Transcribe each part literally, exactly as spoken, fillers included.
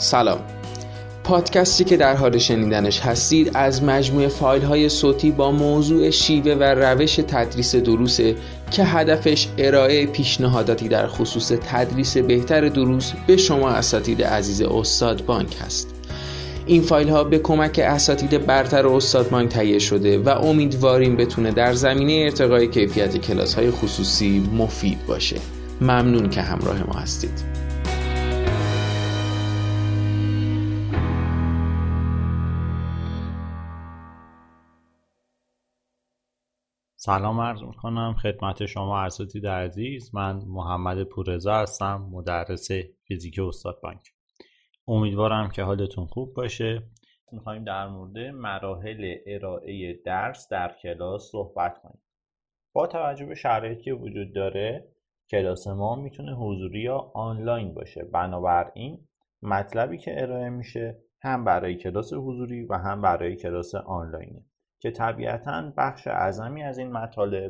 سلام. پادکستی که در حال شنیدنش هستید از مجموعه فایل‌های صوتی با موضوع شیوه و روش تدریس دروسه که هدفش ارائه پیشنهاداتی در خصوص تدریس بهتر دروس به شما اساتید عزیز استاد بانک هست. این فایل ها به کمک اساتید برتر استاد بانک تهیه شده و امیدواریم بتونه در زمینه ارتقای کیفیت کلاس های خصوصی مفید باشه. ممنون که همراه ما هستید. سلام عرض میکنم خدمت شما اساتید عزیز. من محمد پوررضا هستم، مدرس فیزیک استاد بانک. امیدوارم که حالتون خوب باشه. میخوایم در مورد مراحل ارائه درس در کلاس صحبت کنیم. با توجه به شرایطی که وجود داره، کلاس ما میتونه حضوری یا آنلاین باشه. بنابراین مطلبی که ارائه میشه هم برای کلاس حضوری و هم برای کلاس آنلاینه که طبیعتاً بخش اعظمی از این مطالب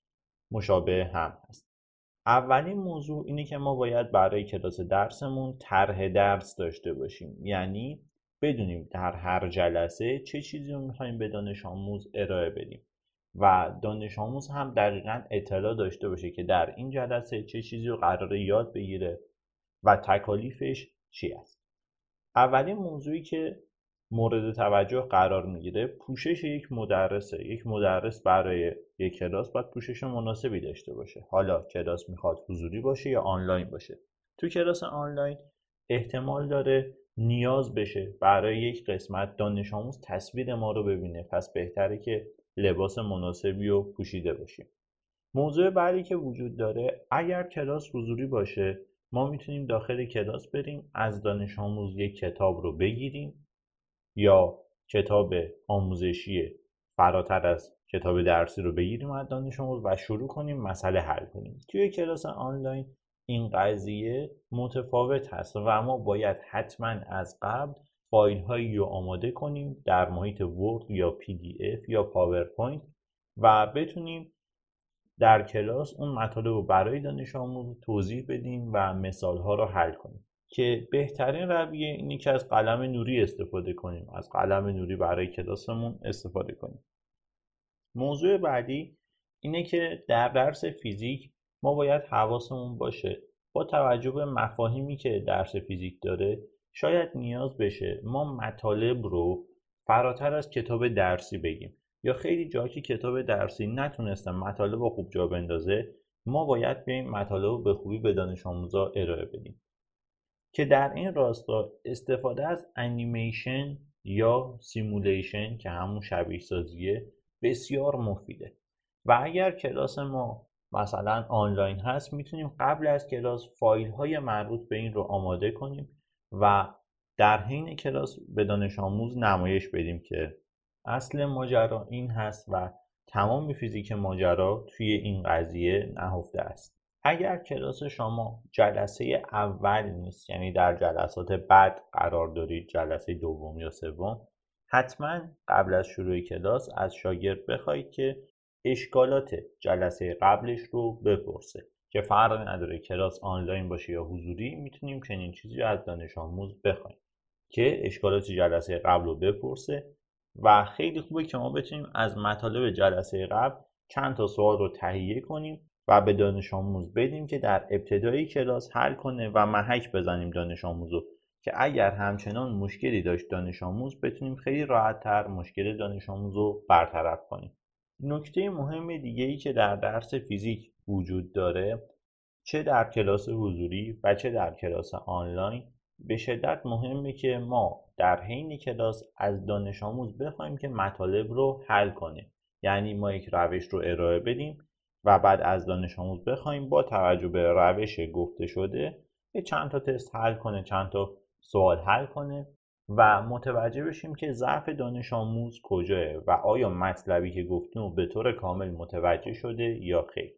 مشابه هم هست. اولین موضوع اینه که ما باید برای کلاس درسمون طرح درس داشته باشیم، یعنی بدونیم در هر جلسه چه چیزی رو میخوایم به دانش آموز ارائه بدیم و دانش آموز هم دقیقاً اطلاع داشته باشه که در این جلسه چه چیزی رو قراره یاد بگیره و تکالیفش چی است. اولین موضوعی که مورد توجه قرار میگیره پوشش یک مدرسه. یک مدرس برای یک کلاس باید پوشش مناسبی داشته باشه. حالا کلاس میخواد حضوری باشه یا آنلاین باشه. تو کلاس آنلاین احتمال داره نیاز بشه برای یک قسمت دانش آموز تصویر ما رو ببینه، پس بهتره که لباس مناسبی رو پوشیده باشیم. موضوع بعدی که وجود داره، اگر کلاس حضوری باشه ما میتونیم داخل کلاس بریم از دانش آموز یک کتاب رو بگیریم یا کتاب آموزشی فراتر از کتاب درسی رو بگیریم از دانش آموز و شروع کنیم مسئله حل کنیم. توی کلاس آنلاین این قضیه متفاوت هست و ما باید حتما از قبل فایل هایی رو آماده کنیم در محیط ورد یا پی دی اف یا پاورپوینت و بتونیم در کلاس اون مطالب رو برای دانش آموز توضیح بدیم و مثال ها رو حل کنیم. که بهترین رویه اینه که از قلم نوری استفاده کنیم، از قلم نوری برای کلاسمون استفاده کنیم. موضوع بعدی اینه که در درس فیزیک ما باید حواسمون باشه با توجه به مفاهیمی که درس فیزیک داره شاید نیاز بشه ما مطالب رو فراتر از کتاب درسی بگیم یا خیلی جا که کتاب درسی نتونسته مطالب رو خوب جا بندازه ما باید بیایم مطالب رو به خوبی به دانش آموزا ارائه بدیم. که در این راستا استفاده از انیمیشن یا سیمولیشن که همون شبیه سازیه بسیار مفیده و اگر کلاس ما مثلا آنلاین هست میتونیم قبل از کلاس فایل های مربوط به این رو آماده کنیم و در حین کلاس به دانش آموز نمایش بدیم که اصل ماجرا این هست و تمام فیزیک ماجرا توی این قضیه نهفته است. اگر کلاس شما جلسه اول نیست، یعنی در جلسات بعد قرار دارید، جلسه دوم یا سوم، حتما قبل از شروع کلاس از شاگرد بخواید که اشکالات جلسه قبلش رو بپرسه که فرقی نداره کلاس آنلاین باشه یا حضوری، میتونیم چنین چیزی از دانش آموز بخوایم که اشکالات جلسه قبل رو بپرسه و خیلی خوبه که ما بتونیم از مطالب جلسه قبل چند تا سوال رو تهیه کنیم و به دانش آموز بدیم که در ابتدای کلاس حل کنه و محک بزنیم دانش آموزو که اگر همچنان مشکلی داشت دانش آموز بتونیم خیلی راحت‌تر مشکل دانش آموزو برطرف کنیم. نکته مهم دیگه‌ای که در درس فیزیک وجود داره، چه در کلاس حضوری و چه در کلاس آنلاین، به شدت مهمه که ما در حین کلاس از دانش آموز بخوایم که مطالب رو حل کنه. یعنی ما یک روش رو ارائه بدیم و بعد از دانش آموز بخوایم با توجه به روش گفته شده یه چند تا تست حل کنه، چند تا سوال حل کنه و متوجه بشیم که ضعف دانش آموز کجاه و آیا مطلبی که گفتیم به طور کامل متوجه شده یا خیر.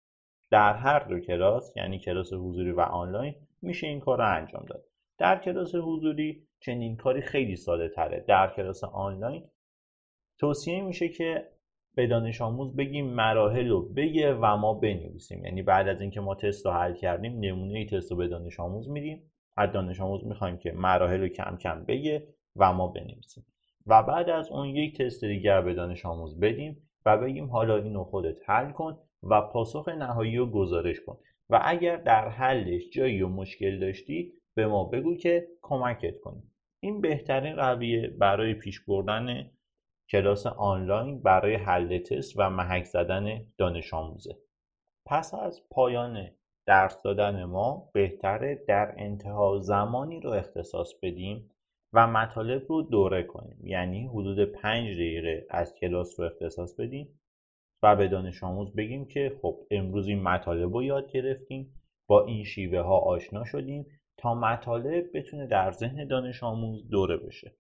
در هر دو کلاس، یعنی کلاس حضوری و آنلاین، میشه این کار رو انجام داد. در کلاس حضوری چنین کاری خیلی ساده تره. در کلاس آنلاین توصیه میشه که به دانش آموز بگیم مراحل رو بگه و ما بنویسیم. یعنی بعد از اینکه ما تست رو حل کردیم نمونه تست رو به دانش آموز میدیم از دانش آموز میخوایم که مراحل رو کم کم بگه و ما بنویسیم و بعد از اون یک تست دیگر به دانش آموز بدیم و بگیم حالا اینو خودت حل کن و پاسخ نهایی رو گزارش کن و اگر در حلش جایی و مشکل داشتی به ما بگو که کمکت کنیم. این بهترین رویه برای پیش بردن کلاس آنلاین برای حل تست و محک زدن دانش آموزه. پس از پایان درس دادن ما بهتره در انتها زمانی رو اختصاص بدیم و مطالب رو دوره کنیم، یعنی حدود پنج دقیقه از کلاس رو اختصاص بدیم و به دانش آموز بگیم که خب امروز این مطالب رو یاد گرفتیم، با این شیوه ها آشنا شدیم تا مطالب بتونه در ذهن دانش آموز دوره بشه.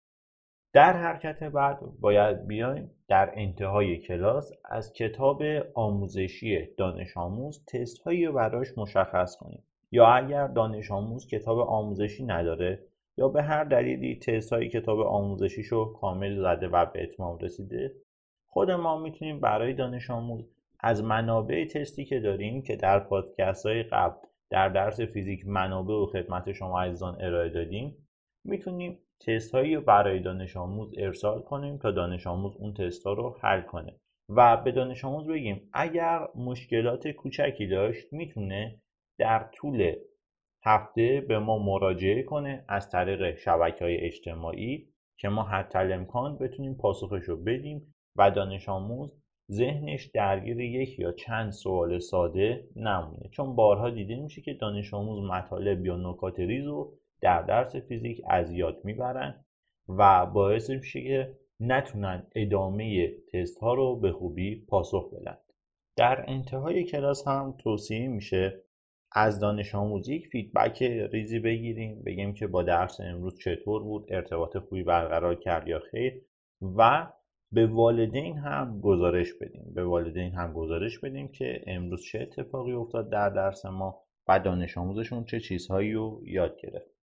در حرکت بعد باید بیایم در انتهای کلاس از کتاب آموزشی دانش آموز تست هایی رو براش مشخص کنیم، یا اگر دانش آموز کتاب آموزشی نداره یا به هر دلیلی تست های کتاب آموزشیشو کامل زده و به اتمام رسیده، خود ما میتونیم برای دانش آموز از منابع تستی که داریم که در پادکست های قبل در درس فیزیک منابع و خدمت شما عزیزان ارائه دادیم، میتونیم تست هایی رو برای دانش آموز ارسال کنیم تا دانش آموز اون تست ها رو حل کنه و به دانش آموز بگیم اگر مشکلات کوچکی داشت میتونه در طول هفته به ما مراجعه کنه از طریق شبکه‌های اجتماعی که ما حتی الامکان بتونیم پاسخش رو بدیم و دانش آموز ذهنش درگیر یک یا چند سوال ساده نمونه، چون بارها دیده میشه که دانش آموز مطالب یا نکات ریز رو در درس فیزیک از یاد میبرن و باعث میشه که نتونن ادامه تست ها رو به خوبی پاسخ بدن. در انتهای کلاس هم توصیه میشه از دانش آموز یک فیدبک ریزی بگیریم، بگیم که با درس امروز چطور بود، ارتباط خوبی برقرار کرد یا خیر، و به والدین هم گزارش بدیم به والدین هم گزارش بدیم که امروز چه اتفاقی افتاد در درس ما و دانش آموزشون چه چیزهایی رو یاد گرفت.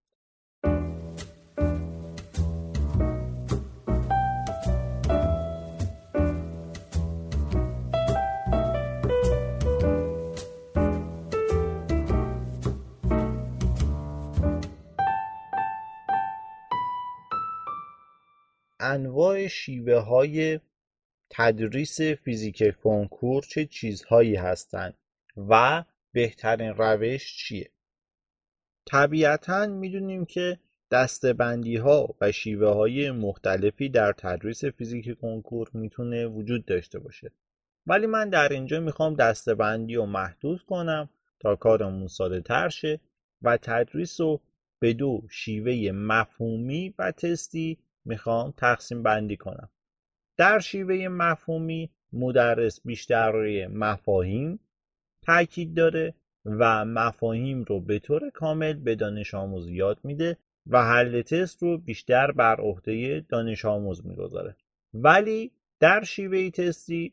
انواع شیوه های تدریس فیزیک کنکور چه چیزهایی هستند و بهترین روش چیه؟ طبیعتاً میدونیم که دسته‌بندی ها و شیوه های مختلفی در تدریس فیزیک کنکور میتونه وجود داشته باشه، ولی من در اینجا میخوام دسته‌بندی رو محدود کنم تا کارمون ساده تر شه و تدریس رو به دو شیوه مفهومی و تستی میخوام تقسیم بندی کنم. در شیوه مفهومی مدرس بیشتر روی مفاهیم تاکید داره و مفاهیم رو به طور کامل به دانش آموز یاد میده و حل تست رو بیشتر بر عهده دانش آموز میگذاره. ولی در شیوه تستی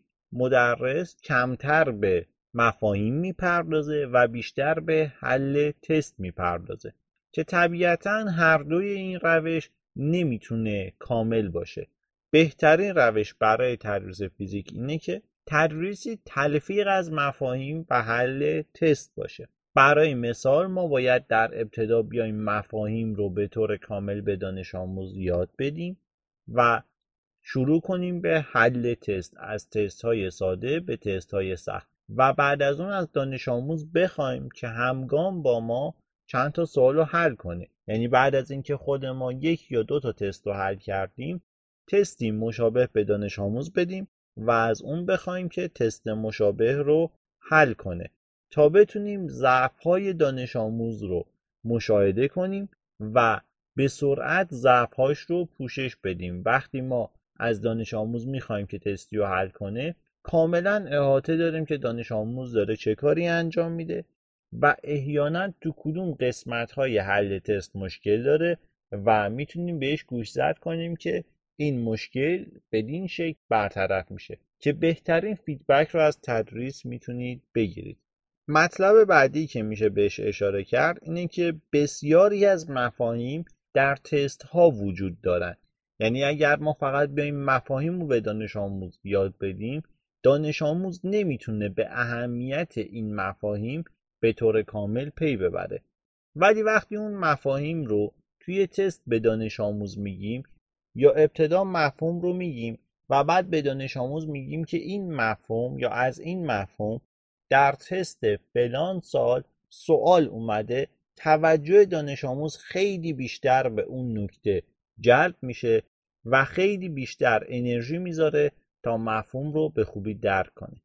مدرس کمتر به مفاهیم میپردازه و بیشتر به حل تست میپردازه که طبیعتاً هر دوی این روش نمیتونه کامل باشه. بهترین روش برای تدریس فیزیک اینه که تدریسی تلفیق از مفاهیم و حل تست باشه. برای مثال ما باید در ابتدا بیایم مفاهیم رو به طور کامل به دانش آموز یاد بدیم و شروع کنیم به حل تست، از تست های ساده به تست های سخت، و بعد از اون از دانش آموز بخوایم که همگام با ما چند تا سوال رو حل کنه. یعنی بعد از اینکه خود ما یک یا دو تا تست رو حل کردیم، تستی مشابه به دانش آموز بدیم و از اون بخوایم که تست مشابه رو حل کنه تا بتونیم ضعف‌های دانش آموز رو مشاهده کنیم و به سرعت ضعف‌هاش رو پوشش بدیم. وقتی ما از دانش آموز میخوایم که تستی رو حل کنه، کاملا احاطه داریم که دانش آموز داره چه کاری انجام میده و احیانا تو کدوم قسمت‌های حل تست مشکل داره و میتونیم بهش گوشزد کنیم که این مشکل بدین شکل برطرف میشه که بهترین فیدبک رو از تدریس میتونید بگیرید. مطلب بعدی که میشه بهش اشاره کرد اینه که بسیاری از مفاهیم در تست ها وجود دارن. یعنی اگر ما فقط بیایم مفاهیم رو به دانش آموز یاد بدیم، دانش آموز نمیتونه به اهمیت این مفاهیم به طور کامل پی ببره. ولی وقتی اون مفاهیم رو توی تست به دانش آموز میگیم یا ابتدا مفهوم رو میگیم و بعد به دانش آموز میگیم که این مفهوم یا از این مفهوم در تست فلان سال سوال اومده، توجه دانش آموز خیلی بیشتر به اون نکته جلب میشه و خیلی بیشتر انرژی میذاره تا مفهوم رو به خوبی درک کنه.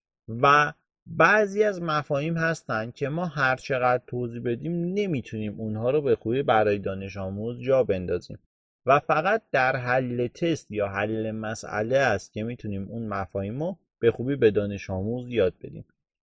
و بعضی از مفاهیم هستن که ما هر چقدر توضیح بدیم نمیتونیم اونها رو به خوبی برای دانش آموز جا بندازیم و فقط در حل تست یا حل مسئله است که میتونیم اون مفاهیم رو به خوبی به دانش آموز یاد بدیم.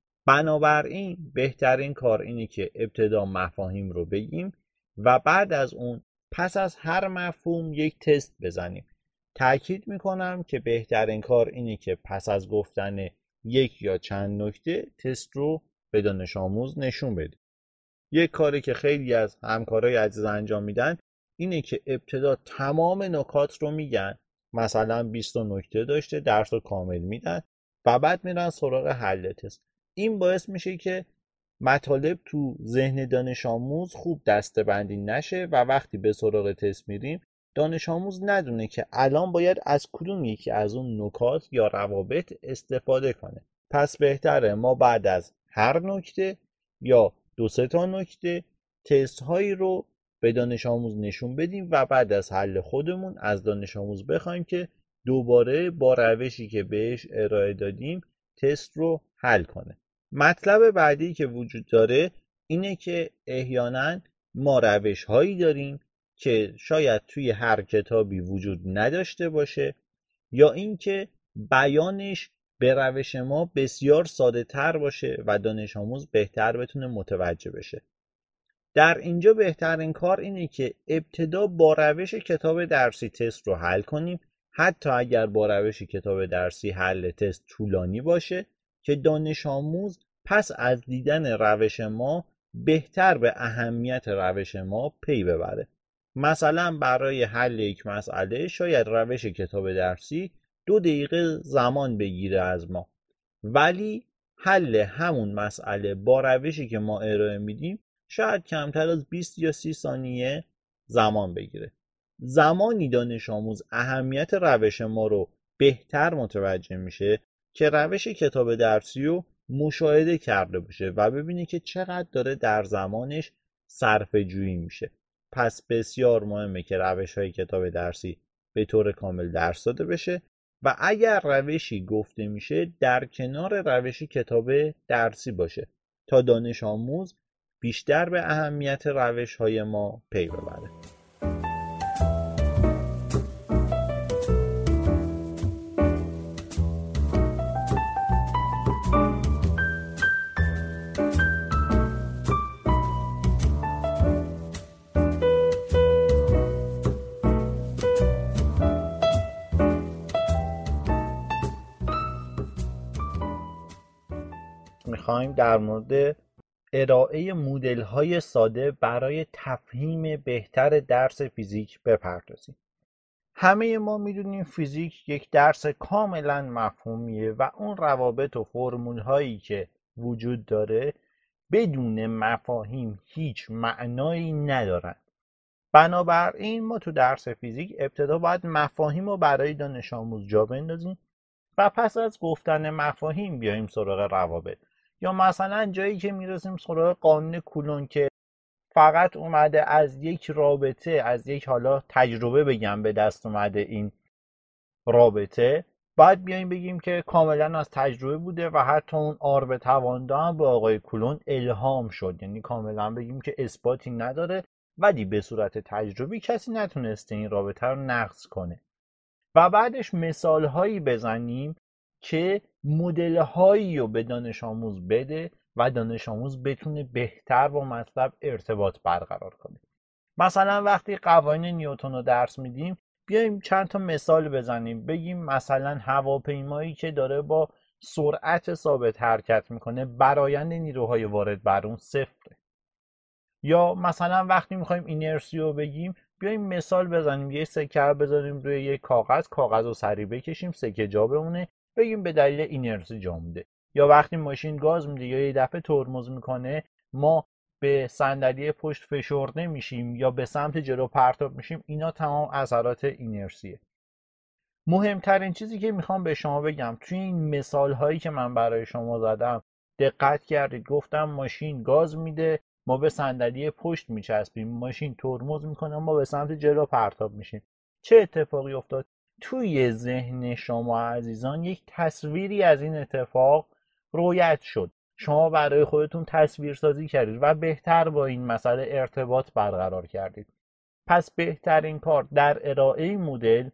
بنابراین بهترین کار اینه که ابتدا مفاهیم رو بگیم و بعد از اون پس از هر مفهوم یک تست بزنیم. تأکید میکنم که بهترین کار اینه که پس از گفتن یک یا چند نکته تست رو به دانش آموز نشون بدیم. یک کاری که خیلی از همکارای عزیز انجام میدن اینه که ابتدا تمام نکات رو میگن، مثلا بیست نکته داشته، درس رو کامل میدن و بعد میرن سراغ حل تست. این باعث میشه که مطالب تو ذهن دانش آموز خوب دسته‌بندی نشه و وقتی به سراغ تست میریم دانش آموز ندونه که الان باید از کدوم یکی از اون نکات یا روابط استفاده کنه. پس بهتره ما بعد از هر نکته یا دو سه تا نکته تست هایی رو به دانش آموز نشون بدیم و بعد از حل خودمون از دانش آموز بخوایم که دوباره با روشی که بهش ارائه دادیم تست رو حل کنه. مطلب بعدی که وجود داره اینه که احیانا ما روش هایی داریم که شاید توی هر کتابی وجود نداشته باشه یا اینکه بیانش به روش ما بسیار ساده تر باشه و دانش آموز بهتر بتونه متوجه بشه. در اینجا بهترین کار اینه که ابتدا با روش کتاب درسی تست رو حل کنیم، حتی اگر با روش کتاب درسی حل تست طولانی باشه، که دانش آموز پس از دیدن روش ما بهتر به اهمیت روش ما پی ببره. مثلا برای حل یک مسئله شاید روش کتاب درسی دو دقیقه زمان بگیره از ما، ولی حل همون مسئله با روشی که ما ارائه میدیم شاید کمتر از بیست یا سی ثانیه زمان بگیره. زمانی دانش آموز اهمیت روش ما رو بهتر متوجه میشه که روش کتاب درسی رو مشاهده کرده باشه و ببینه که چقدر داره در زمانش صرفه جویی میشه. پس بسیار مهمه که روش های کتاب درسی به طور کامل درس داده بشه و اگر روشی گفته میشه در کنار روش کتاب درسی باشه تا دانش آموز بیشتر به اهمیت روش های ما پی ببره. میخوایم در مورد ارائه مدل های ساده برای تفهیم بهتر درس فیزیک بپردازیم. همه ما میدونیم فیزیک یک درس کاملا مفهومیه و اون روابط و فرمول هایی که وجود داره بدون مفاهیم هیچ معنایی ندارن. بنابراین ما تو درس فیزیک ابتدا باید مفاهیم رو برای دانش آموز جا بندازیم و پس از گفتن مفاهیم بیاییم سراغ روابط. یا مثلا جایی که میرسیم سراغ قانون کولون که فقط اومده از یک رابطه، از یک حالا تجربه بگم به دست اومده این رابطه، باید بیاییم بگیم که کاملا از تجربه بوده و حتی اون آرب توانده هم به آقای کولون الهام شد. یعنی کاملا بگیم که اثباتی نداره ولی به صورت تجربی کسی نتونسته این رابطه رو نقض کنه. و بعدش مثال هایی بزنیم که مدل هایی رو به دانش آموز بده و دانش آموز بتونه بهتر با مطلب ارتباط برقرار کنه. مثلا وقتی قوانین نیوتن رو درس میدیم بیایم چند تا مثال بزنیم. بگیم مثلا هواپیمایی که داره با سرعت ثابت حرکت میکنه برآیند نیروهای وارد بر اون صفره. یا مثلا وقتی میخوایم اینرسی رو بگیم بیایم مثال بزنیم، یه سکه بذاریم روی یک کاغذ، کاغذ رو سریع بکشیم، سکه جا بمونه، بگیم به دلیل اینرسی جا مونده. یا وقتی ماشین گاز میده یا یه دفعه ترمز میکنه ما به صندلی پشت فشرده میشیم یا به سمت جلو پرتاب میشیم، اینا تمام اثرات اینرسیه. مهمترین چیزی که میخوام به شما بگم توی این مثال هایی که من برای شما زدم، دقت کردید گفتم ماشین گاز میده، ما به صندلی پشت میچسبیم، ماشین ترمز میکنه، ما به سمت جلو پرتاب میشیم. چه اتفاقی افتاد؟ توی ذهن شما عزیزان یک تصویری از این اتفاق رویت شد. شما برای خودتون تصویر سازی کردید و بهتر با این مسئله ارتباط برقرار کردید. پس بهترین کار در ارائه مدل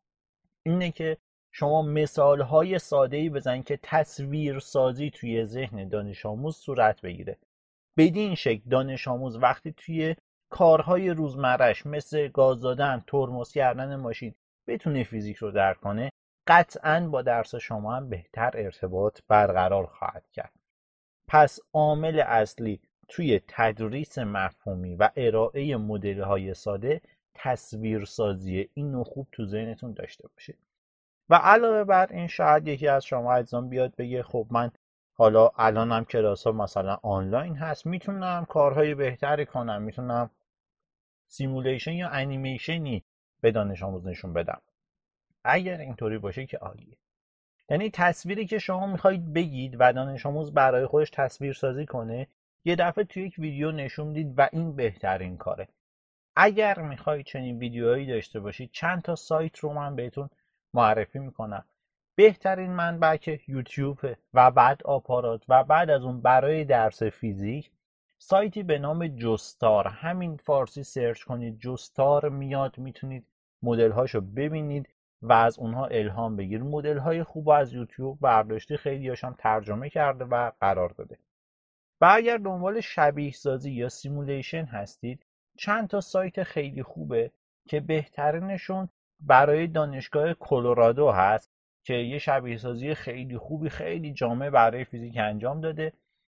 اینه که شما مثالهای ساده‌ای بزنید که تصویر سازی توی ذهن دانش آموز صورت بگیره. بدین شکل دانش آموز وقتی توی کارهای روزمره‌اش مثل گاز دادن، ترمز کردن ماشین بتونه فیزیک رو درک کنه، قطعاً با درس شما هم بهتر ارتباط برقرار خواهد کرد. پس عامل اصلی توی تدریس مفهومی و ارائه مدل‌های ساده تصویر سازی. اینو خوب تو ذهنتون داشته باشید. و علاوه بر این شاید یکی از شما عزیزان بیاد بگه خب من حالا الانم کلاس ها مثلا آنلاین هست، میتونم کارهای بهتری کنم، میتونم سیمولیشن یا انیمیشنی به دانش آموز نشون بدم. اگر اینطوری باشه که عالیه. یعنی تصویری که شما میخواید بگید و دانش آموز برای خودش تصویر سازی کنه، یه دفعه توی یک ویدیو نشون دید و این بهترین کاره. اگر میخواید چنین ویدیوهایی داشته باشید، چند تا سایت رو من بهتون معرفی میکنم. بهترین منبع که یوتیوب و بعد آپارات و بعد از اون برای درس فیزیک سایتی به نام جستار، همین فارسی سرچ کنید جستار میاد، میتونید مدل هاشو ببینید و از اونها الهام بگیرید. مدل های خوب از یوتیوب برداشتی، خیلی هاشم ترجمه کرده و قرار داده. و اگر دنبال شبیه سازی یا سیمولیشن هستید، چند تا سایت خیلی خوبه که بهترینشون برای دانشگاه کلرادو هست که یه شبیه سازی خیلی خوبی خیلی جامع برای فیزیک انجام داده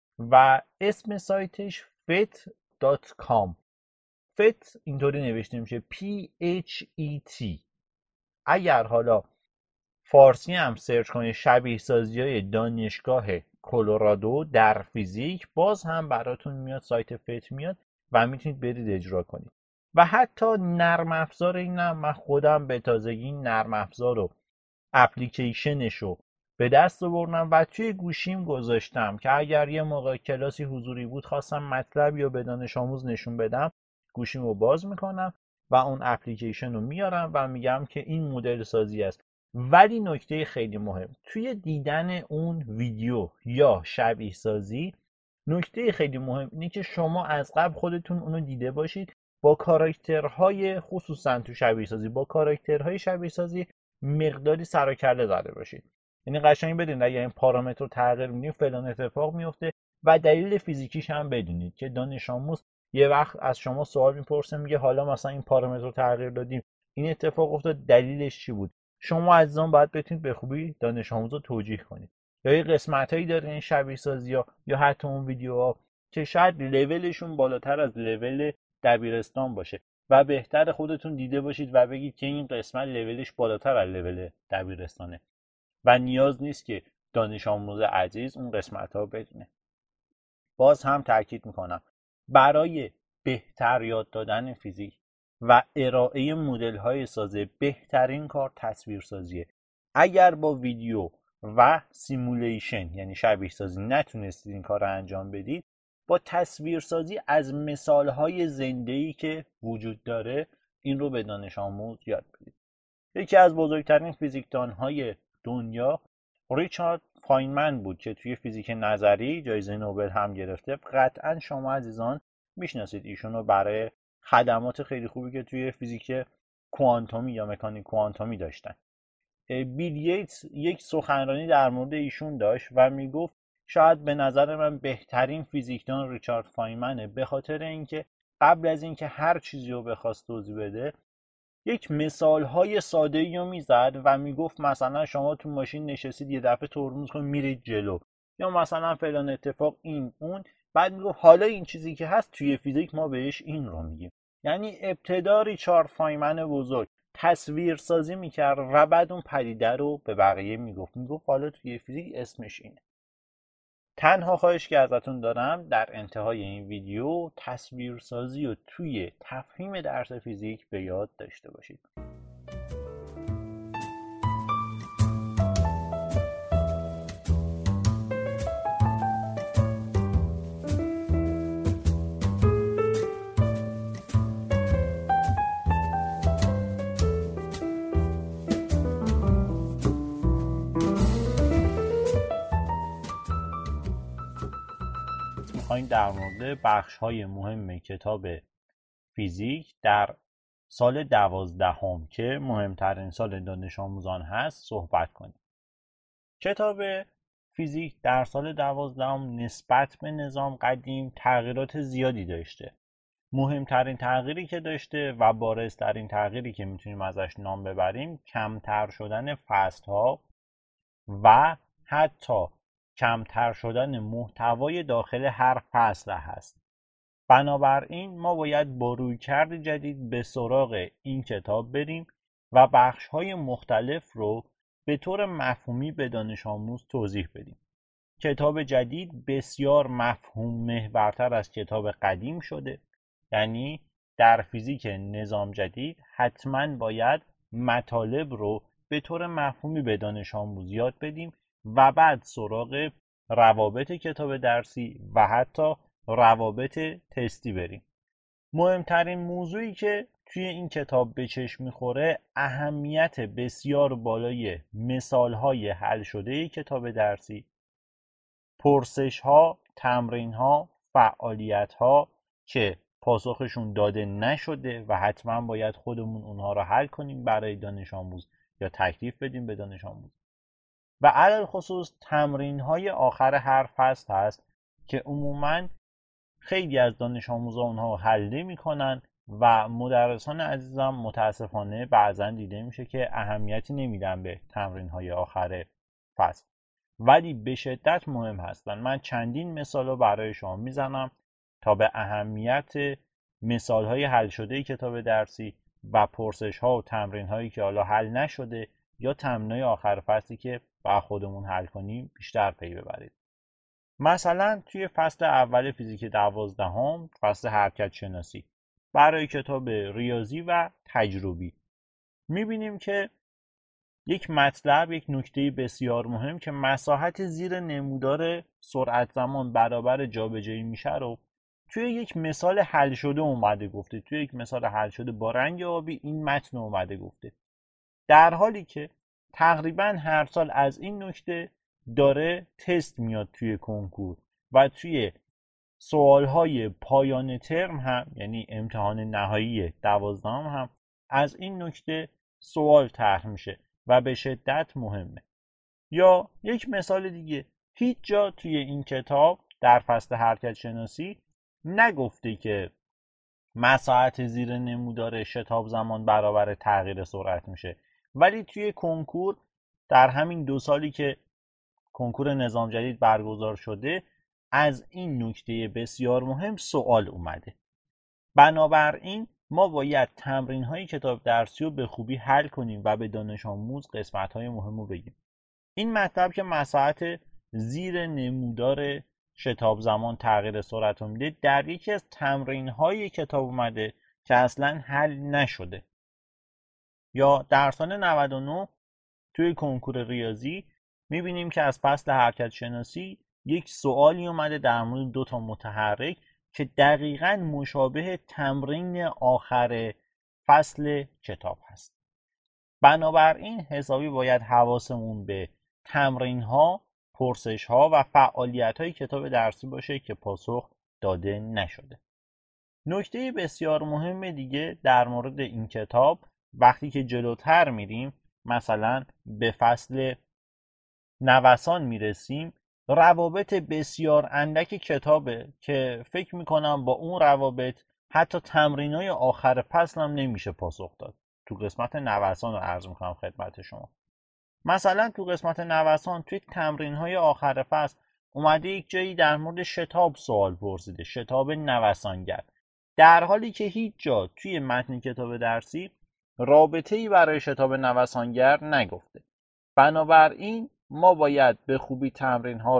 و اسم سایتش فت دات کام. فت اینطوری نوشته میشه پی اچ ای تی. اگر حالا فارسی هم سرچ کنید شبیه سازی های دانشگاه کلرادو در فیزیک، باز هم براتون میاد، سایت فت میاد و میتونید برید اجرا کنید. و حتی نرم افزار اینم من خودم به تازگی نرم افزار رو اپلیکیشنش رو به دست آوردم و توی گوشیم گذاشتم که اگر یه موقع کلاسی حضوری بود خواستم مطلب یا به دانش آموز نشون بدم، گوشیم رو باز میکنم و اون اپلیکیشن رو میارم و میگم که این مدل سازی است. ولی نکته خیلی مهم توی دیدن اون ویدیو یا شبیه سازی، نکته خیلی مهم اینه که شما از قبل خودتون اونو دیده باشید، با کاراکترهای خصوصا تو شبیه سازی با کاراکترهای شبیه سازی مقداری سر و کله زده باشید. یعنی قشنگ بدونید اگه این پارامتر رو تغییر میدیم فلان اتفاق میفته و دلیل فیزیکیش هم بدونید که دانش آموز یه وقت از شما سوال میپرسه، میگه حالا مثلا این پارامتر رو تغییر دادیم، این اتفاق افتاد، دلیلش چی بود؟ شما عزیزان باید بتونید به خوبی دانش آموز رو توجیه کنید. یا یه قسمتایی داره این شبیه سازی ها یا حتی اون ویدیوها که شاید لولشون بالاتر از لول دبیرستان باشه و بهتر خودتون دیده باشید و بگید که این قسمت لولش بالاتر از لول دبیرستانه و نیاز نیست که دانش آموز عزیز اون قسمت ها بدونه. باز هم تاکید میکنم برای بهتر یاد دادن فیزیک و ارائه مدل های سازه بهترین کار تصویر سازیه. اگر با ویدیو و سیمولیشن یعنی شبیه سازی نتونستید این کار رو انجام بدید، با تصویر سازی از مثال های زنده‌ای که وجود داره این رو به دانش آموز یاد بدید. یکی از بزرگترین فیزیکدان های دنیا ریچارد فاینمن بود که توی فیزیک نظری جایزه نوبل هم گرفته. قطعا شما عزیزان میشناسید ایشون رو برای خدمات خیلی خوبی که توی فیزیک کوانتومی یا مکانیک کوانتومی داشتن. بیل گیتس یک سخنرانی در مورد ایشون داشت و میگفت شاید به نظر من بهترین فیزیکدان ریچارد فاینمنه، به خاطر اینکه قبل از اینکه هر چیزی رو بخواست توضیح بده یک مثالهای ساده‌ای رو میزد و میگفت مثلا شما تو ماشین نشستید یه دفعه ترمز کنید میرید جلو، یا مثلا فلان اتفاق این اون، بعد میگفت حالا این چیزی که هست توی فیزیک ما بهش این رو میگیم. یعنی ابتدا ریچارد فاینمن بزرگ تصویر سازی میکرد و بعد اون پدیده رو به بقیه میگفت میگفت حالا توی فیزیک اسمش اینه. تنها خواهش که ازتون دارم در انتهای این ویدیو تصویرسازی و توی تفهیم درس فیزیک به یاد داشته باشید. میخوایم در مورد بخش های مهم کتاب فیزیک در سال دوازدهم که مهمترین سال دانش آموزان هست صحبت کنیم. کتاب فیزیک در سال دوازدهم نسبت به نظام قدیم تغییرات زیادی داشته. مهمترین تغییری که داشته و بارزترین تغییری که میتونیم ازش نام ببریم کمتر شدن فصل‌ها و حتی کمتر شدن محتوای داخل هر فصل هست. بنابراین ما باید با رویکرد جدید به سراغ این کتاب بریم و بخش‌های مختلف رو به طور مفهومی به دانش آموز توضیح بدیم. کتاب جدید بسیار مفهوم محورتر از کتاب قدیم شده، یعنی در فیزیک نظام جدید حتما باید مطالب رو به طور مفهومی به دانش آموز یاد بدیم و بعد سراغ روابط کتاب درسی و حتی روابط تستی بریم. مهمترین موضوعی که توی این کتاب به چشم میخوره اهمیت بسیار بالای مثالهای حل شده کتاب درسی، پرسش‌ها، تمرین‌ها، فعالیت‌ها که پاسخشون داده نشده و حتما باید خودمون اونها رو حل کنیم برای دانش آموز یا تکلیف بدیم به دانش آموز، و علل خصوص تمرین‌های آخر هر فصل هست که عموماً خیلی از دانش آموزان اونها حل نمی‌کنن و مدرسان عزیزم متاسفانه بعضاً دیده میشه که اهمیتی نمیدن به تمرین‌های آخر فصل، ولی به شدت مهم هستن. من چندین مثال رو برای شما میزنم تا به اهمیت مثال‌های حل شده کتاب درسی و پرسش‌ها و تمرین‌هایی که حالا حل نشده یا تمرین‌های آخر فصلی که با خودمون حل کنیم بیشتر پی ببرید. مثلا توی فصل اول فیزیک دوازدهم، فصل حرکت شناسی، برای کتاب ریاضی و تجربی میبینیم که یک مطلب، یک نکته بسیار مهم که مساحت زیر نمودار سرعت زمان برابر جابجایی میشه رو توی یک مثال حل شده اومده گفته. توی یک مثال حل شده با رنگ آبی این متن اومده گفته، در حالی که تقریبا هر سال از این نکته داره تست میاد توی کنکور و توی سوالهای پایان ترم هم، یعنی امتحان نهایی دوازدهم هم از این نکته سوال طرح میشه و به شدت مهمه. یا یک مثال دیگه، هیچ جا توی این کتاب در فصل حرکت شناسی نگفته که مساحت زیر نمودار شتاب زمان برابر تغییر سرعت میشه، ولی توی کنکور در همین دو سالی که کنکور نظام جدید برگزار شده از این نکته بسیار مهم سوال اومده. بنابراین ما باید تمرین های کتاب درسی رو به خوبی حل کنیم و به دانش آموز قسمت های مهم رو بگیم. این مطلب که مساحت زیر نمودار شتاب زمان تغییر سرعت رو میده در یکی از تمرین های کتاب اومده که اصلا حل نشده. یا در سال نود و نه توی کنکور ریاضی میبینیم که از فصل حرکت شناسی یک سوالی اومده در مورد دو تا متحرک که دقیقاً مشابه تمرین آخر فصل کتاب هست. بنابراین حسابی باید حواسمون به تمرین ها، پرسش ها و فعالیت های کتاب درسی باشه که پاسخ داده نشده. نکته بسیار مهم دیگه در مورد این کتاب وقتی که جلوتر میریم، مثلا به فصل نوسان میرسیم، روابط بسیار اندک کتابه که فکر میکنم با اون روابط حتی تمرینای آخر فصل هم نمیشه پاسخ داد. تو قسمت نوسان رو عرض میکنم خدمت شما. مثلا تو قسمت نوسان توی تمرینهای آخر فصل اومده یک جایی در مورد شتاب سوال پرسیده، شتاب نوسانگر، در حالی که هیچ جا توی متن کتاب درسی رابطه‌ای برای شتاب نوسانگر نگفته. بنابراین ما باید به خوبی تمرین ها رو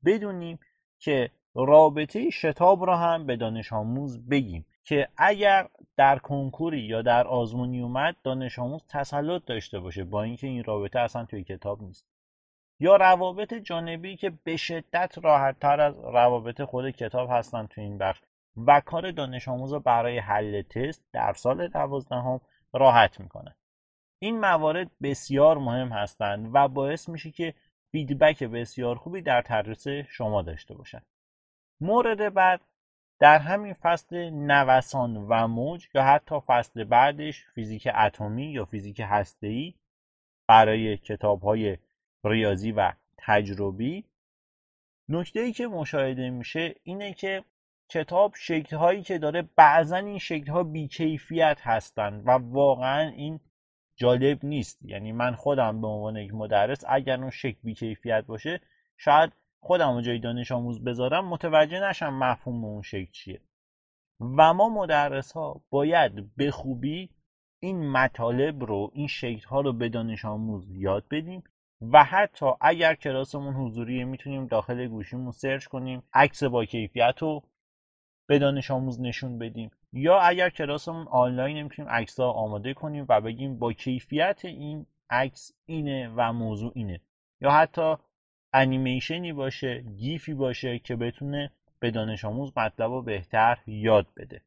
بدونیم که رابطه شتاب را هم به دانش آموز بگیم که اگر در کنکوری یا در آزمونی اومد دانش آموز تسلط داشته باشه، با اینکه این رابطه اصلا توی کتاب نیست. یا روابط جانبی که به شدت راحت تر از روابط خود کتاب هستن توی این بخش و کار دانش آموز برای حل تست در سال دوازدهم راحت میکنه. این موارد بسیار مهم هستند و باعث میشه که فیدبک بسیار خوبی در تدریس شما داشته باشن. مورد بعد در همین فصل نوسان و موج یا حتی فصل بعدش فیزیک اتمی یا فیزیک هسته‌ای برای کتاب‌های ریاضی و تجربی، نکته‌ای که مشاهده میشه اینه که کتاب شکل‌هایی که داره بعضاً این شکل‌ها بی‌کیفیت هستن و واقعاً این جالب نیست. یعنی من خودم به عنوان یک مدرس اگر اون شکل بی‌کیفیت باشه شاید خودم رو جای دانش آموز بذارم متوجه نشم مفهوم اون شکل چیه. و ما مدرس ها باید به خوبی این مطالب رو، این شکل ها رو به دانش آموز یاد بدیم و حتی اگر کلاسمون حضوریه میتونیم داخل گوشیمون سرچ کنیم عکس با کیفیت رو به دانش آموز نشون بدیم، یا اگر کلاسمون آنلاین میتونیم عکس ها آماده کنیم و بگیم با کیفیت این عکس اینه و موضوع اینه، یا حتی انیمیشنی باشه، گیفی باشه که بتونه به دانش آموز مطلب رو بهتر یاد بده.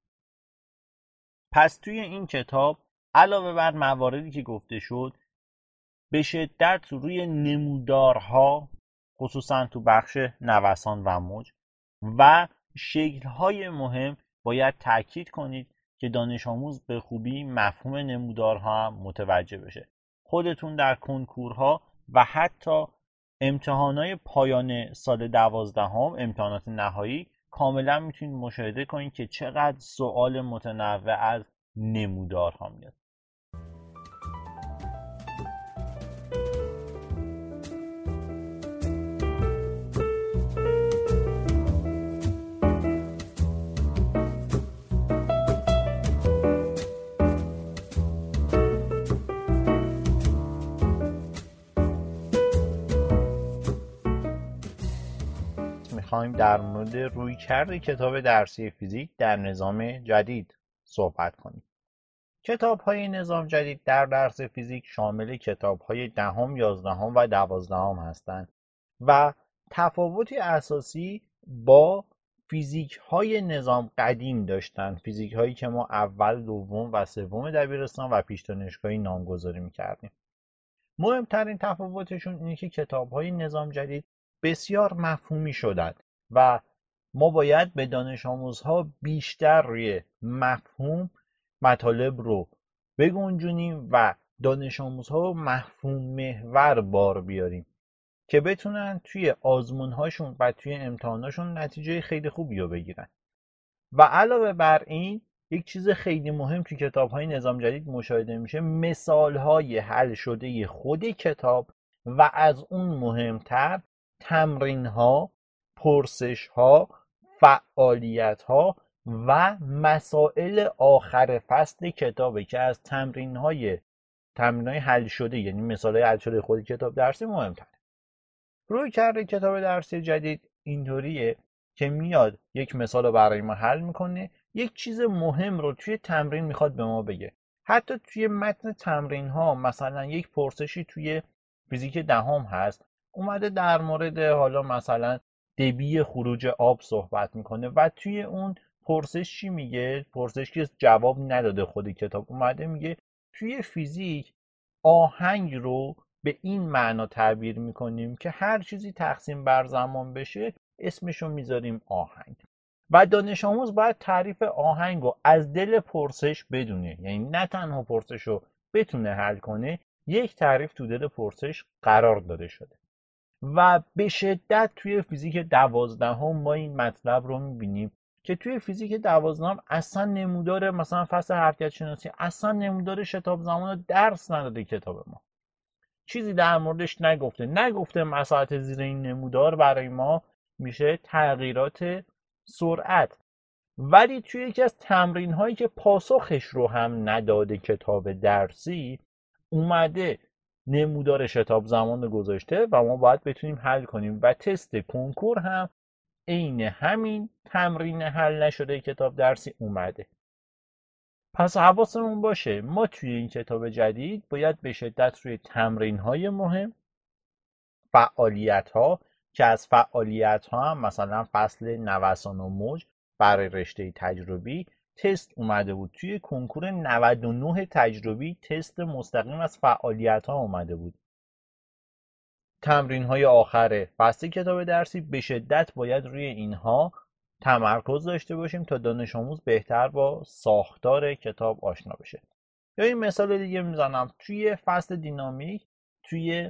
پس توی این کتاب علاوه بر مواردی که گفته شد به شدت روی نمودارها، خصوصا تو بخش نوسان و موج و شکل‌های مهم باید تاکید کنید که دانش آموز به خوبی مفهوم نمودارها هم متوجه بشه. خودتون در کنکورها و حتی امتحانات پایان سال دوازدهم، امتحانات نهایی، کاملا میتونید مشاهده کنید که چقدر سوال متنوع از نمودارها میاد. میخوایم در مورد رویکرد کتاب درسی فیزیک در نظام جدید صحبت کنیم. کتاب‌های نظام جدید در درس فیزیک شامل کتاب‌های دهم، یازدهم و دوازدهم هستند و تفاوتی اساسی با فیزیک‌های نظام قدیم داشتند، فیزیک‌هایی که ما اول، دوم و سوم دبیرستان و پیش دانشگاهی نامگذاری می‌کردیم. مهمترین تفاوتشون اینه که کتاب‌های نظام جدید بسیار مفهومی شدند و ما باید به دانش آموزها بیشتر روی مفهوم مطالب رو بگنجونیم و دانش آموزها رو مفهوم محور بار بیاریم که بتونن توی آزمون‌هاشون و توی امتحاناشون نتیجه خیلی خوبی رو بگیرن. و علاوه بر این یک چیز خیلی مهم توی کتاب‌های نظام جدید مشاهده میشه، مثال‌های حل شده خود کتاب و از اون مهمتر تمرین‌ها، پرسش‌ها، فعالیت‌ها و مسائل آخر فصل کتابه که از تمرین‌های تمرین‌های حل شده، یعنی مثال‌های حل شده خود کتاب درسی مهمتره. رویکرد کتاب درسی جدید اینطوریه که میاد یک مثال رو برای ما حل میکنه، یک چیز مهم رو توی تمرین میخواد به ما بگه. حتی توی متن تمرین ها مثلا یک پرسشی توی فیزیک دهم هست، اومده در مورد حالا مثلا دبی خروج آب صحبت میکنه و توی اون پرسش چی میگه؟ پرسش که جواب نداده خود کتاب، اومده میگه توی فیزیک آهنگ رو به این معنا تعبیر میکنیم که هر چیزی تقسیم بر زمان بشه اسمشو میذاریم آهنگ. و دانش آموز باید تعریف آهنگ رو از دل پرسش بدونه، یعنی نه تنها پرسش رو بتونه حل کنه، یک تعریف تو دل پرسش قرار داده شده. و به شدت توی فیزیک دوازدهم ما این مطلب رو میبینیم که توی فیزیک دوازدهم اصلا نمودار مثلا فصل حرکت شناسی، اصلا نمودار شتاب زمان رو درس نداده کتاب ما، چیزی در موردش نگفته نگفته مساحت زیر این نمودار برای ما میشه تغییرات سرعت. ولی توی یکی از تمرین هایی که پاسخش رو هم نداده کتاب درسی، اومده نمودار شتاب زمان رو گذاشته و ما باید بتونیم حل کنیم و تست کنکور هم عین همین تمرین حل نشده کتاب درسی اومده. پس حواسمون باشه ما توی این کتاب جدید باید به شدت روی تمرین‌های مهم، فعالیت‌ها که از فعالیت‌ها هم مثلا فصل نوسان و موج برای رشته تجربی تست اومده بود. توی کنکور نود و نه تجربی تست مستقیم از فعالیت‌ها اومده بود. تمرین‌های آخر فصل کتاب درسی به شدت باید روی اینها تمرکز داشته باشیم تا دانش آموز بهتر با ساختار کتاب آشنا بشه. یا این مثال دیگه میزنم، توی فصل دینامیک توی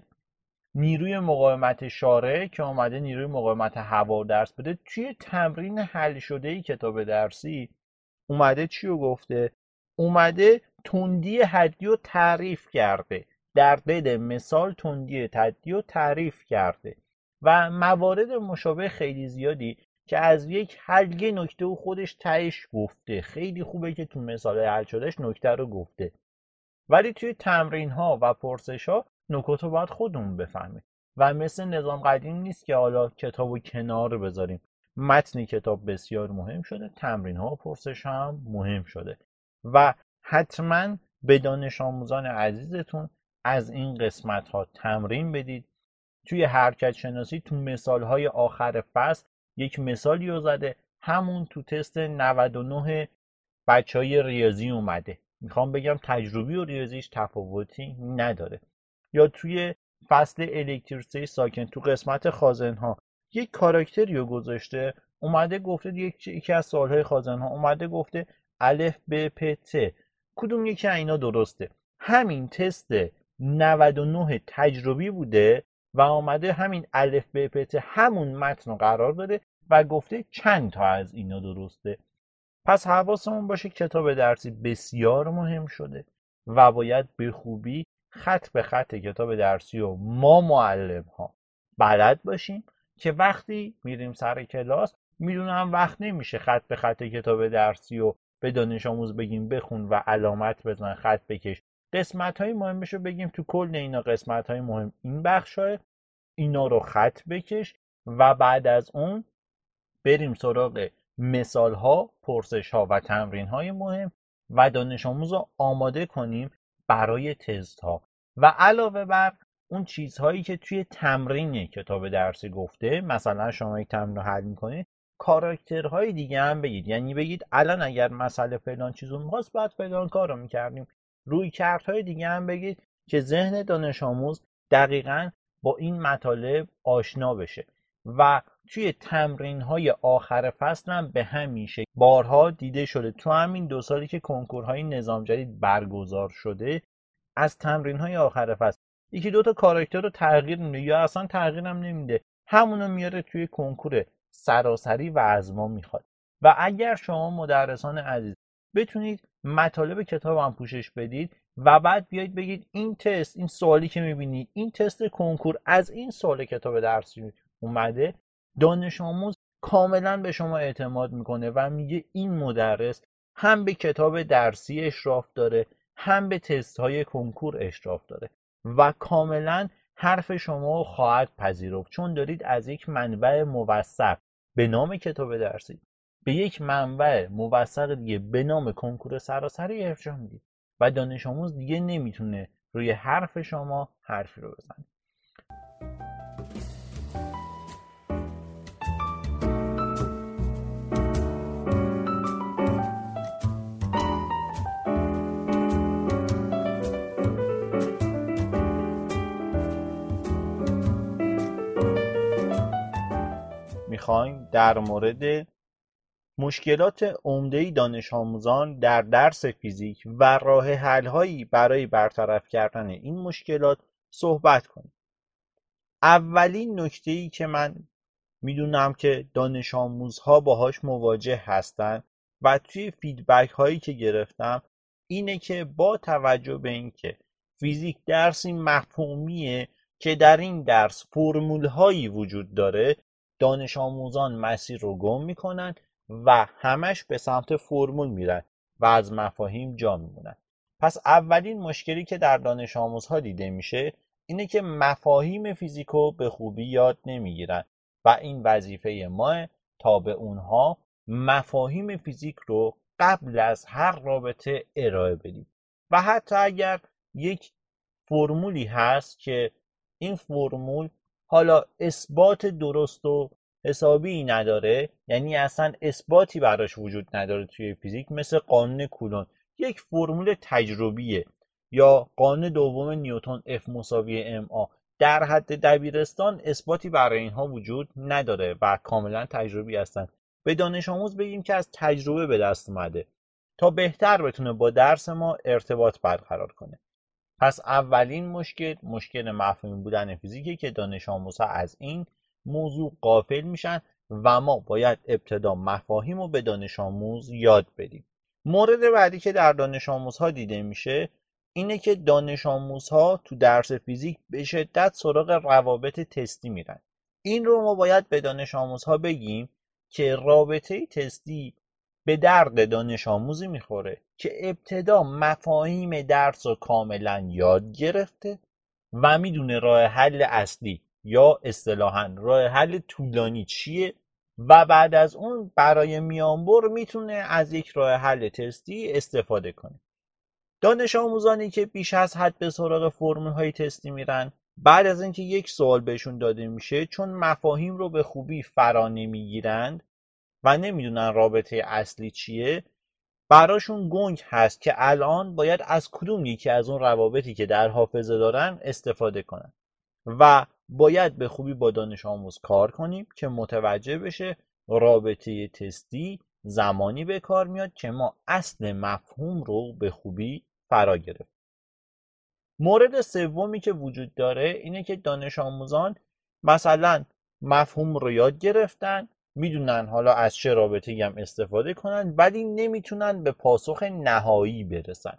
نیروی مقاومت شارع که اومده نیروی مقاومت هوا درس بده، توی تمرین حل شده کتاب درسی اومده چی رو گفته؟ اومده تندی حدی رو تعریف کرده، در دل مثال تندی حدی رو تعریف کرده و موارد مشابه خیلی زیادی که از یک حل یه نکته و خودش تهش گفته. خیلی خوبه که تو مثال حل شدهش نکته رو گفته، ولی توی تمرین ها و پرسش ها نکات رو باید خودمون بفهمیم و مثل نظام قدیم نیست که حالا کتاب رو کنار بذاریم. متن کتاب بسیار مهم شده، تمرین ها و پرسش ها هم مهم شده و حتما به دانش آموزان عزیزتون از این قسمت ها تمرین بدید. توی حرکت شناسی تو مثال های آخر فصل یک مثالی رو زده، همون تو تست نود و نه بچه های ریاضی اومده. میخوام بگم تجربی و ریاضیش تفاوتی نداره. یا توی فصل الکتریسیته ساکن تو قسمت خازن ها یک کاراکتری رو گذاشته، اومده گفته یک یکی از سوالهای خازن ها اومده گفته الف ب پ ت کدوم یکی از اینا درسته. همین تست نود و نه تجربی بوده و اومده همین الف ب پ ت همون متن رو قرار داده و گفته چند تا از اینا درسته. پس حواسمون باشه کتاب درسی بسیار مهم شده و باید به خوبی خط به خط کتاب درسی و ما معلم ها بلد باشیم که وقتی میریم سر کلاس میدونم وقت نمیشه خط به خط کتاب درسی و به دانش آموز بگیم بخون و علامت بزن خط بکش. قسمت های مهمش رو بگیم تو کل اینا قسمت های مهم این بخش های اینا رو خط بکش و بعد از اون بریم سراغ مثال ها، پرسش ها و تمرین های مهم و دانش آموز رو آماده کنیم برای تست ها و علاوه بر اون چیزهایی که توی تمرین کتاب درسی گفته. مثلا شما یک تمرین رو حل میکنید، کاراکترهای دیگه هم بگید، یعنی بگید الان اگر مسئله فلان چیزو میخواست باید فلان کار رو میکردیم. روی کردهای دیگه هم بگید که ذهن دانش آموز دقیقاً با این مطالب آشنا بشه و توی تمرین‌های آخر فصل هم به همین شکل بارها دیده شده. تو همین دو سالی که کنکورهای نظام جدید برگزار شده، از تمرین‌های آخر فصل یکی دو تا کاراکتر رو تغییر میده یا اصلا تغییر هم نمیده، همونو میاره توی کنکور سراسری و از ما میخواد. و اگر شما مدرسان عزیز بتونید مطالب کتاب هم پوشش بدید و بعد بیایید بگید این تست، این سوالی که میبینید این تست کنکور از این سوال کتاب درسی اومده، دانش آموز کاملا به شما اعتماد میکنه و میگه این مدرس هم به کتاب درسی اشراف داره هم به تست های کنکور اشراف داره و کاملا حرف شما خواهد پذیرفت، چون دارید از یک منبع موثق به نام کتاب درسی به یک منبع موثق دیگه به نام کنکور سراسری ارجاع میدید و دانش آموز دیگه نمیتونه روی حرف شما حرفی رو بزنه. میخوایم در مورد مشکلات عمده دانش آموزان در درس فیزیک و راه حل‌هایی برای برطرف کردن این مشکلات صحبت کنیم. اولین نکته‌ای که من میدونم که دانش آموزها باهاش مواجه هستن و توی فیدبک هایی که گرفتم اینه که با توجه به اینکه فیزیک درسی مفهومیه که در این درس فرمول هایی وجود داره، دانش آموزان مسیر رو گم میکنن و همش به سمت فرمول میرن و از مفاهیم جا میمونن. پس اولین مشکلی که در دانش آموزها دیده میشه اینه که مفاهیم فیزیکو به خوبی یاد نمیگیرن و این وظیفه ماه تا به اونها مفاهیم فیزیک رو قبل از هر رابطه ارائه بدیم. و حتی اگر یک فرمولی هست که این فرمول حالا اثبات درست و حسابی نداره، یعنی اصلا اثباتی براش وجود نداره توی فیزیک، مثل قانون کولون، یک فرمول تجربیه، یا قانون دوم نیوتن F مساوی ma، در حد دبیرستان اثباتی برای اینها وجود نداره و کاملا تجربی هستن. به دانش آموز بگیم که از تجربه به دست اومده تا بهتر بتونه با درس ما ارتباط برقرار کنه. پس اولین مشکل مشکل مفهومی بودن فیزیکه که دانش آموزها از این موضوع غافل میشن و ما باید ابتدا مفاهیم رو به دانش آموز یاد بدیم. مورد بعدی که در دانش آموزها دیده میشه اینه که دانش آموزها تو درس فیزیک به شدت سراغ روابط تستی میرن. این رو ما باید به دانش آموزها بگیم که رابطه تستی به درد دانش آموزی میخوره که ابتدا مفاهیم درس رو کاملا یاد گرفته و میدونه راه حل اصلی یا اصطلاحاً راه حل طولانی چیه و بعد از اون برای میانبر میتونه از یک راه حل تستی استفاده کنه. دانش آموزانی که بیش از حد به سراغ فرمول های تستی میرن، بعد از اینکه یک سوال بهشون داده میشه، چون مفاهیم رو به خوبی فرا نمیگیرند و نمیدونن رابطه اصلی چیه، براشون گنگ هست که الان باید از کدوم یکی از اون روابطی که در حافظه دارن استفاده کنن و باید به خوبی با دانش آموز کار کنیم که متوجه بشه رابطه تستی زمانی به کار میاد که ما اصل مفهوم رو به خوبی فرا گرفتیم. مورد سومی که وجود داره اینه که دانش آموزان مثلا مفهوم رو یاد گرفتن، میدونن حالا از چه رابطه‌ای هم استفاده کنن، ولی نمیتونن به پاسخ نهایی برسن.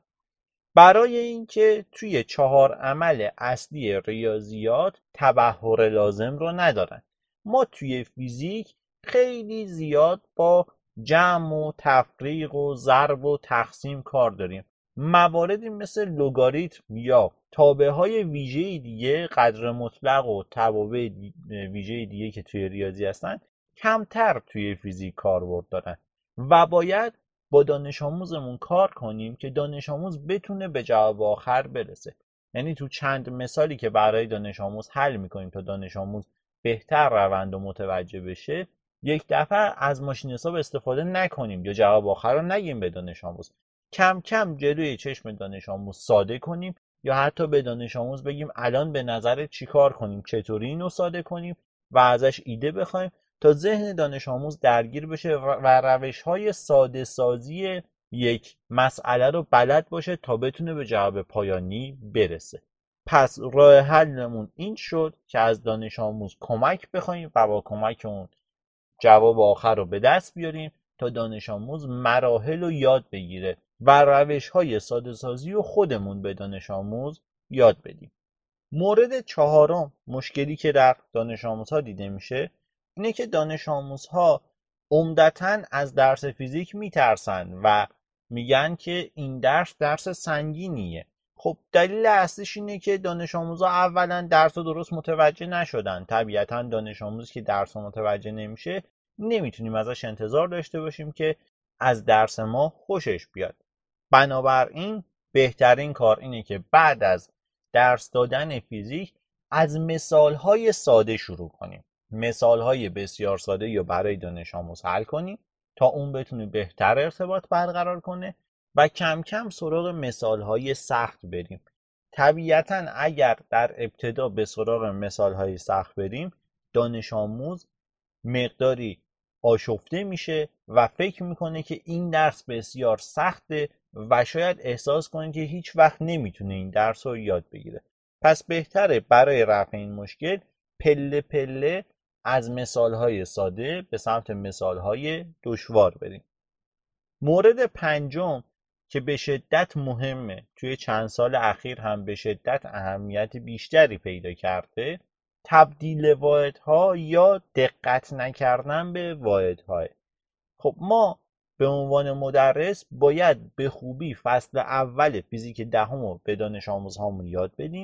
برای اینکه توی چهار عمل اصلی ریاضیات تبحر لازم رو ندارن. ما توی فیزیک خیلی زیاد با جمع و تفریق و ضرب و تقسیم کار داریم. مواردی مثل لگاریتم یا تابع های ویژه دیگه، قدر مطلق و توابع ویژه دیگه که توی ریاضی هستن، کمتر توی فیزیک کاربرد دارن و باید با دانش آموزمون کار کنیم که دانش آموز بتونه به جواب آخر برسه. یعنی تو چند مثالی که برای دانش آموز حل میکنیم تا دانش آموز بهتر روند و متوجه بشه، یک دفعه از ماشین حساب استفاده نکنیم یا جواب آخر رو نگیم به دانش آموز. کم کم جلوی چشم دانش آموز ساده کنیم یا حتی به دانش آموز بگیم الان به نظرت چی کار کنیم، چطوری اینو ساده کنیم و ازش ایده بخوایم تا ذهن دانش آموز درگیر بشه و روش های ساده سازی یک مسئله رو بلد باشه تا بتونه به جواب پایانی برسه. پس راه حلمون این شد که از دانش آموز کمک بخوایم و با کمک اون جواب آخر رو به دست بیاریم تا دانش آموز مراحل رو یاد بگیره و روش های ساده سازی رو خودمون به دانش آموز یاد بدیم. مورد چهارم مشکلی که در دانش آموزها دیده میشه اینه که دانش آموزها عمدتاً از درس فیزیک میترسن و میگن که این درس درس سنگینیه. خب دلیل اصلیش اینه که دانش آموزها اولا درس رو درست متوجه نشدن. طبیعتاً دانش آموزی که درس رو متوجه نمیشه نمیتونیم ازش انتظار داشته باشیم که از درس ما خوشش بیاد. بنابراین بهترین کار اینه که بعد از درس دادن فیزیک از مثالهای ساده شروع کنیم. مثالهای بسیار ساده یا برای دانش آموز حل کنیم تا اون بتونه بهتر ارتباط برقرار کنه و کم کم سراغ مثالهای سخت بریم. طبیعتاً اگر در ابتدا به سراغ مثالهای سخت بریم، دانش آموز مقداری آشفته میشه و فکر میکنه که این درس بسیار سخته و شاید احساس کنه که هیچ وقت نمیتونه این درس رو یاد بگیره. پس بهتره برای رفع این مشکل پله پله از مثالهای ساده به سمت مثالهای دشوار بریم. مورد پنجم که به شدت مهمه، توی چند سال اخیر هم به شدت اهمیت بیشتری پیدا کرده، تبدیل واحدها یا دقت نکردن به واحدها. خب ما به عنوان مدرس باید به خوبی فصل اول فیزیک دهم رو به دانش آموزهامون یاد بدیم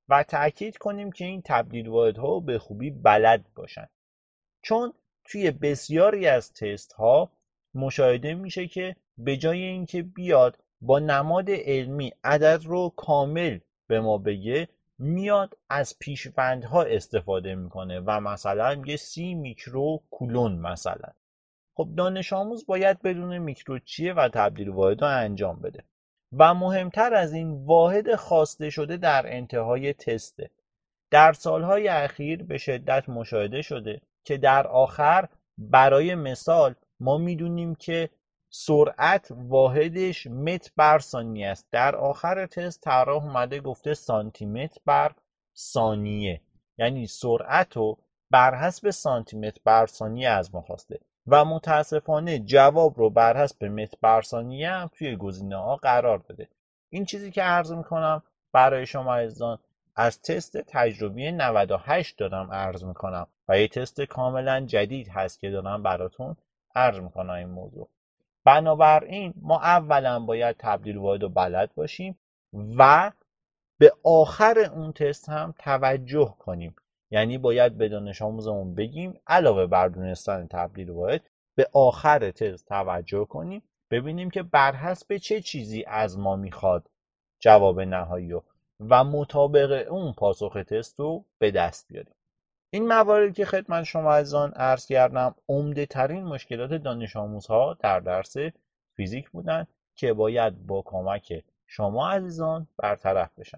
و تأکید کنیم که این تبدیل واحدها به خوبی بلد باشن، چون توی بسیاری از تست ها مشاهده میشه که به جای اینکه بیاد با نماد علمی عدد رو کامل به ما بگه، میاد از پیشوندها استفاده میکنه و مثلا یه سی میکرو کولون مثلا. خب دانش آموز باید بدون میکرو چیه و تبدیل واحد رو انجام بده و مهمتر از این واحد خواسته شده در انتهای تسته. در سالهای اخیر به شدت مشاهده شده که در آخر برای مثال ما میدونیم که سرعت واحدش متر بر ثانیه است. در آخر تست طراح اومده گفته سانتی متر بر ثانیه، یعنی سرعت رو بر حسب سانتی متر بر ثانیه از ما خواسته و متاسفانه جواب رو بر حسب متر بر ثانیه هم توی گزینه ها قرار داده. این چیزی که عرض میکنم برای شما عزیزان از تست تجربی نود و هشت دارم عرض میکنم و یه تست کاملا جدید هست که دارم براتون عرض میکنم این موضوع. بنابراین ما اولا باید تبدیل واحد رو بلد باشیم و به آخر اون تست هم توجه کنیم، یعنی باید به دانش آموزمون بگیم علاوه بر دونستن تبدیل واحد به آخر تست توجه کنیم، ببینیم که بر حسب چه چیزی از ما میخواد جواب نهایی رو و مطابق اون پاسخ تست رو به دست بیاریم. این مواردی که خدمت شما عزیزان عرض کردم عمده ترین مشکلات دانش آموزها در درس فیزیک بودن که باید با کمک شما عزیزان برطرف بشن.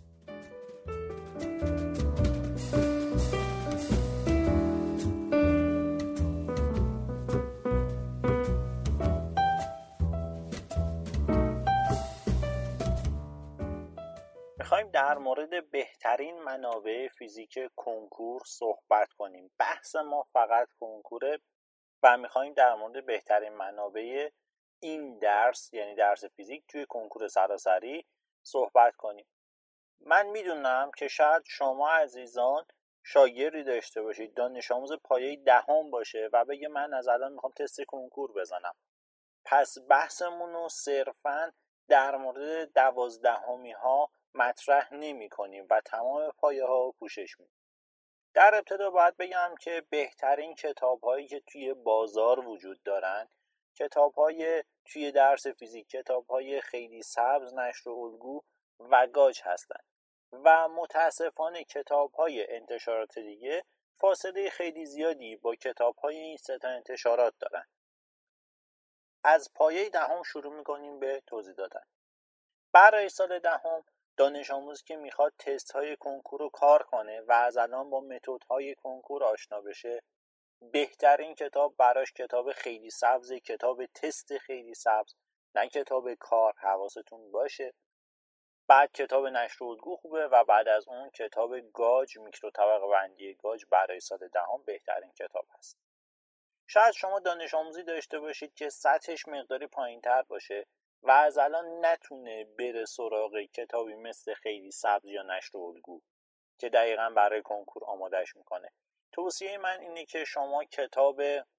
میخوایم در مورد بهترین منابع فیزیک کنکور صحبت کنیم. بحث ما فقط کنکوره و میخوایم در مورد بهترین منابع این درس، یعنی درس فیزیک توی کنکور سراسری صحبت کنیم. من میدونم که شاید شما عزیزان شاگردی داشته باشید دانش آموز پایه دهم باشه و بگه من از الان میخوام تست کنکور بزنم، پس بحثمون رو صرفاً در مورد دوازدهمی ها مطرح نمی کنیم و تمام پایه ها رو پوشش میدیم. در ابتدا باید بگم که بهترین کتاب هایی که توی بازار وجود دارن کتاب های توی درس فیزیک، کتاب های خیلی سبز، نشر و الگو و گاج هستن و متاسفانه کتاب های انتشارات دیگه فاصله خیلی زیادی با کتاب های این سه تا انتشارات دارن. از پایه دهم شروع میکنیم به توضیح دادن. برای سال دهم دانش آموز که میخواد تست های کنکور رو کار کنه و از الان با متد های کنکور آشنا بشه، بهترین کتاب براش کتاب خیلی سبز، کتاب تست خیلی سبز، نه کتاب کار، حواستون باشه. بعد کتاب نشر و الگو خوبه و بعد از اون کتاب گاج، میکرو طبقه بندی گاج برای سال دهم بهترین کتاب هست. شاید شما دانش آموزی داشته باشید که سطحش مقداری پایین تر باشه و از الان نتونه بره سراغ کتابی مثل خیلی سبز یا نشر و الگو که دقیقاً برای کنکور آمادش میکنه. توصیه من اینه که شما کتاب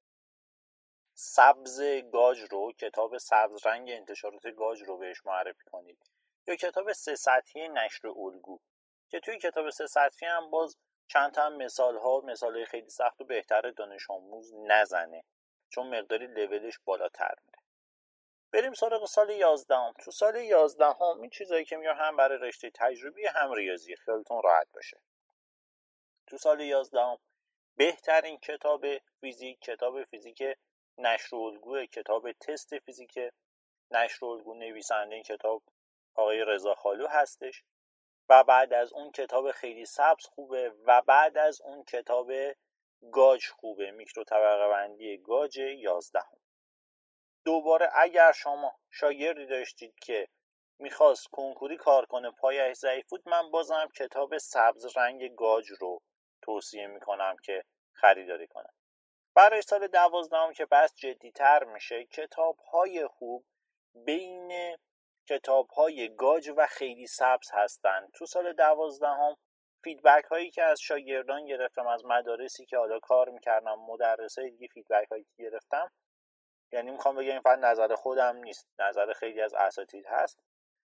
سبز گاج رو، کتاب سبز رنگ انتشارات گاج رو بهش معرفی کنید یا کتاب سه سطحی نشر الگو که توی کتاب سه سطحی هم باز چند تا مثال ها مثال خیلی سخت و بهتر دانش آموز نزنه چون مقداری لولش بالاتر میره. بریم سراغ سال یازدهم. تو سال یازدهم این چیزایی که میگم هم برای رشته تجربی هم ریاضی، خیالتون راحت باشه. تو سال یازدهم بهترین کتاب فیزیک کتاب فیزیک نشر و الگو، کتاب تست فیزیک نشر و الگو، نویسنده این کتاب آقای رضا خالو هستش و بعد از اون کتاب خیلی سبز خوبه و بعد از اون کتاب گاج خوبه، میکرو طبقه بندی گاج یازدهم. دوباره اگر شما شاگردی داشتید که میخواست کنکوری کار کنه پایه‌اش ضعیف بود، من بازم کتاب سبز رنگ گاج رو توصیه میکنم که خریداری کنم. برای سال دوازدهم که بس جدی‌تر میشه، کتاب‌های خوب بین کتاب‌های گاج و خیلی سبز هستن. تو سال دوازدهم فیدبک هایی که از شاگردان گرفتم، از مدارسی که حالا کار میکردم، مدرسای دیگه فیدبک هایی که گرفتم، یعنی میخوام بگم این فقط نظر خودم نیست، نظر خیلی از اساتید هست،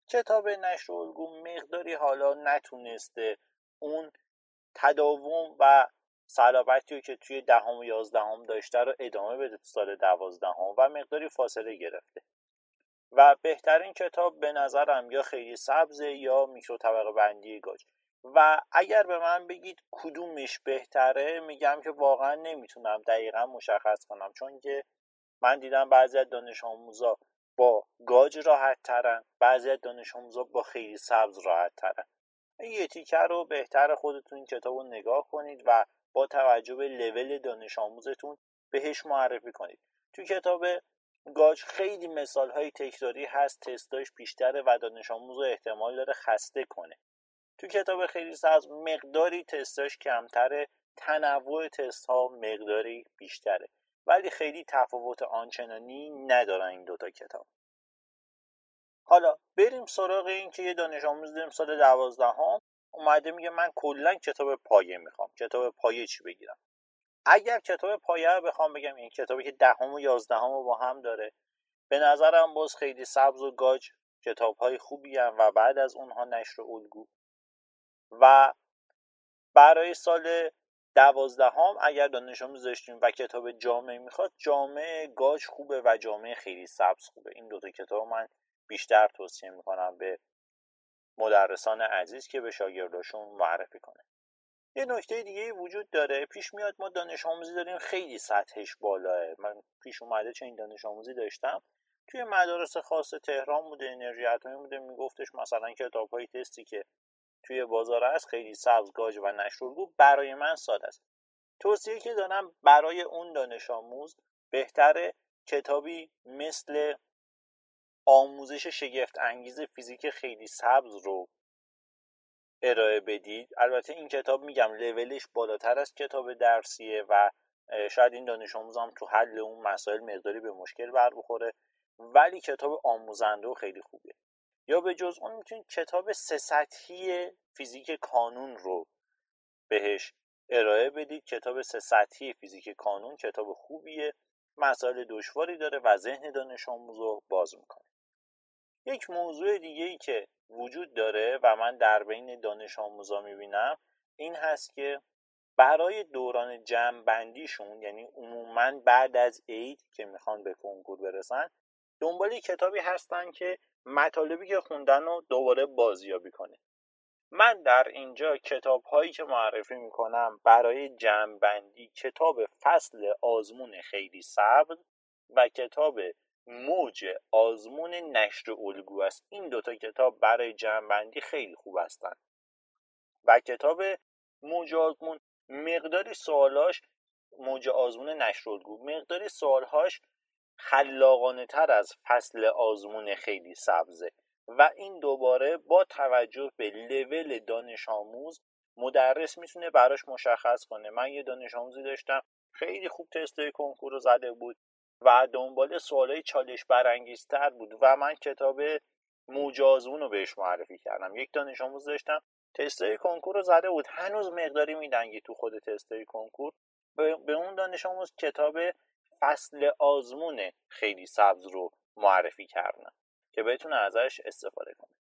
کتاب نشر الگو مقداری حالا نتونسته اون تداوم و صلابتی که توی دهم و یازدهم داشته رو ادامه بده تو سال دوازدهم و مقداری فاصله گرفته و بهترین کتاب به نظرم یا خیلی سبزه یا میکرو طبقه بندی گاج. و اگر به من بگید کدومش بهتره، میگم که واقعا نمیتونم دقیقا مشخص کنم، چون که من دیدم بعضی از دانش آموزا با گاج راحت ترن، بعضی از دانش آموزا با خیلی سبز راحت ترن. یه تیکه رو بهتر خودتون این کتاب رو نگاه کنید و با توجه به لول دانش آموزتون بهش معرفی کنید. تو کتاب گاج خیلی مثال های تکراری هست، تستاش بیشتره و دانش آموز احتمال داره خسته کنه. تو کتاب خیلی سبز مقداری تستاش کمتره، تنوع تست ها مقداری بیشتره، ولی خیلی تفاوت آنچنانی ندارن این دوتا کتاب. حالا بریم سراغ این که یه دانش آموز داریم سال دوازدهم اومده میگه من کلا کتاب پایه میخوام. کتاب پایه چی بگیرم؟ اگر کتاب پایه رو بخوام بگم، این کتابی که دهم و یازدهم رو با هم داره، به نظرم باز خیلی سبز و گاج کتاب های خوبی هم و بعد از اونها نشر الگو. و برای سال دوازدهم اگر دانش آموز داشتیم و کتاب جامعه میخواد، جامعه گاج خوبه و جامعه خیلی سبز خوبه. این دوتا کتاب من بیشتر توصیه میکنم به مدرسان عزیز که به شاگرداشون معرفی کنه. یه نکته دیگه وجود داره، پیش میاد ما دانش آموزی داریم خیلی سطحش بالاه. من پیش اومده چنین دانش آموزی داشتم توی مدارس خاص تهران بوده، انرژی اتمی بوده، میگفتش مثلا کتاب‌های تستی که توی بازار هست خیلی سبز گاج و نشر الگو برای من ساده است. توصیه که دارم برای اون دانش آموز بهتره کتابی مثل آموزش شگفت انگیز فیزیک خیلی سبز رو ارائه بدید. البته این کتاب میگم لولش بالاتر از کتاب درسیه و شاید این دانش آموز هم تو حل اون مسائل مقداری به مشکل بر بخوره، ولی کتاب آموزنده و خیلی خوبه. یا به جز اون میتونید کتاب سه سطحی فیزیک کانون رو بهش ارائه بدید. کتاب سه سطحی فیزیک کانون کتاب خوبیه، مسائل دشواری داره و ذهن دانش آموز رو باز میکنه. یک موضوع دیگه ای که وجود داره و من در بین دانش آموزا میبینم این هست که برای دوران جمع بندیشون، یعنی عموماً بعد از عید که میخوان به کنکور برسن، دنبال کتابی هستن که مطالبی که خوندن رو دوباره بازیابی کنه. من در اینجا کتاب هایی که معرفی میکنم برای جمع بندی کتاب فصل آزمون خیلی سبز و کتاب موج آزمون نشر الگو است. این دوتا کتاب برای جمع بندی خیلی خوب هستند و کتاب موج آزمون مقداری سوالاش موج آزمون نشر الگو مقداری سوالهاش خلاقانه تر از فصل آزمون خیلی سبزه و این دوباره با توجه به لول دانش آموز مدرس میتونه براش مشخص کنه. من یه دانش آموزی داشتم خیلی خوب تست کنکور رو زده بود و دنبال سوالای چالش برانگیزتر بود و من کتاب موج آزمون رو بهش معرفی کردم. یک دانش آموز داشتم تستای کنکور رو زده بود، هنوز مقداری میدنگی تو خود تستای کنکور، به اون دانش آموز کتاب فصل آزمون خیلی سبز رو معرفی کردم که بتونه ازش استفاده کنه.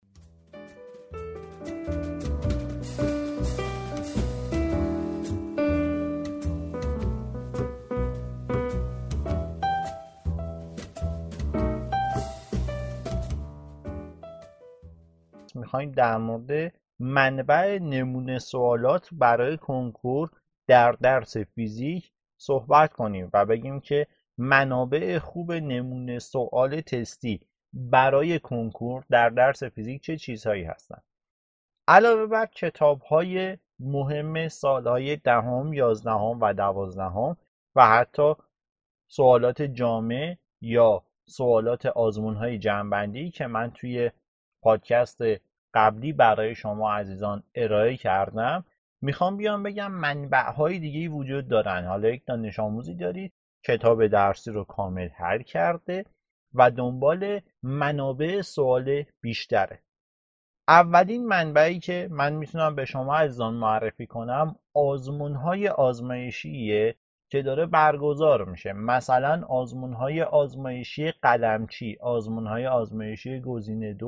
میخوایم در مورد منبع نمونه سوالات برای کنکور در درس فیزیک صحبت کنیم و بگیم که منابع خوب نمونه سوال تستی برای کنکور در درس فیزیک چه چیزهایی هستند. علاوه بر کتاب‌های مهم سالهای دهم، یازدهم و دوازدهم و حتی سوالات جامع یا سوالات آزمون‌های جمع‌بندی که من توی پادکست قبلی برای شما عزیزان ارائه کردم، میخوام بیام بگم منبع‌های دیگه وجود دارن. حالا یک دانش آموزی دارید کتاب درسی رو کامل حل کرده و دنبال منابع سوال بیشتره. اولین منبعی که من میتونم به شما عزیزان معرفی کنم آزمون‌های آزمایشیه که داره برگزار میشه. مثلا آزمون‌های آزمایشی قلمچی، آزمون‌های آزمایشی گزینه دو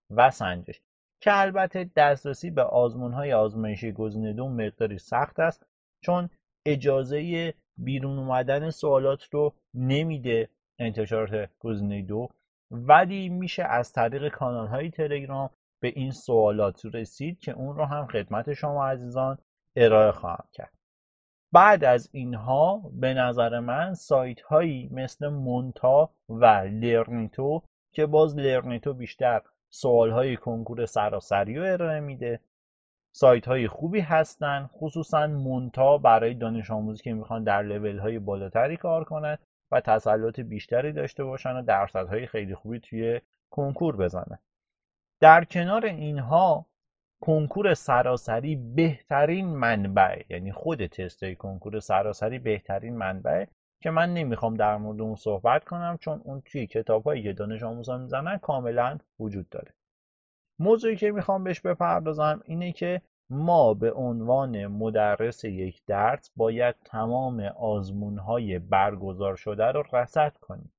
و سنجش، که البته دسترسی به آزمون‌های آزمایشی گزینه دو مقداری سخت است، چون اجازه بیرون اومدن سوالات رو نمیده انتشارات گزینه دو، ولی میشه از طریق کانال‌های تلگرام به این سوالات رسید که اون رو هم خدمت شما عزیزان ارائه خواهم کرد. بعد از اینها به نظر من سایت هایی مثل مونتا و لرنیتو، که باز لرنیتو بیشتر سوال های کنکور سراسری رو ارائه میده، سایت های خوبی هستن. خصوصا مونتا برای دانش آموزی که میخوان در لول های بالاتری کار کنن و تسلط بیشتری داشته باشن و درصدهای خیلی خوبی توی کنکور بزنن. در کنار اینها کنکور سراسری بهترین منبع، یعنی خود تستای کنکور سراسری بهترین منبع، که من نمیخوام در مورد اون صحبت کنم چون اون توی کتاب‌هایی که دانش آموزان میزنن کاملا وجود داره. موضوعی که میخوام بهش بپردازم اینه که ما به عنوان مدرس یک درس باید تمام آزمون‌های برگزار شده رو رصد کنیم.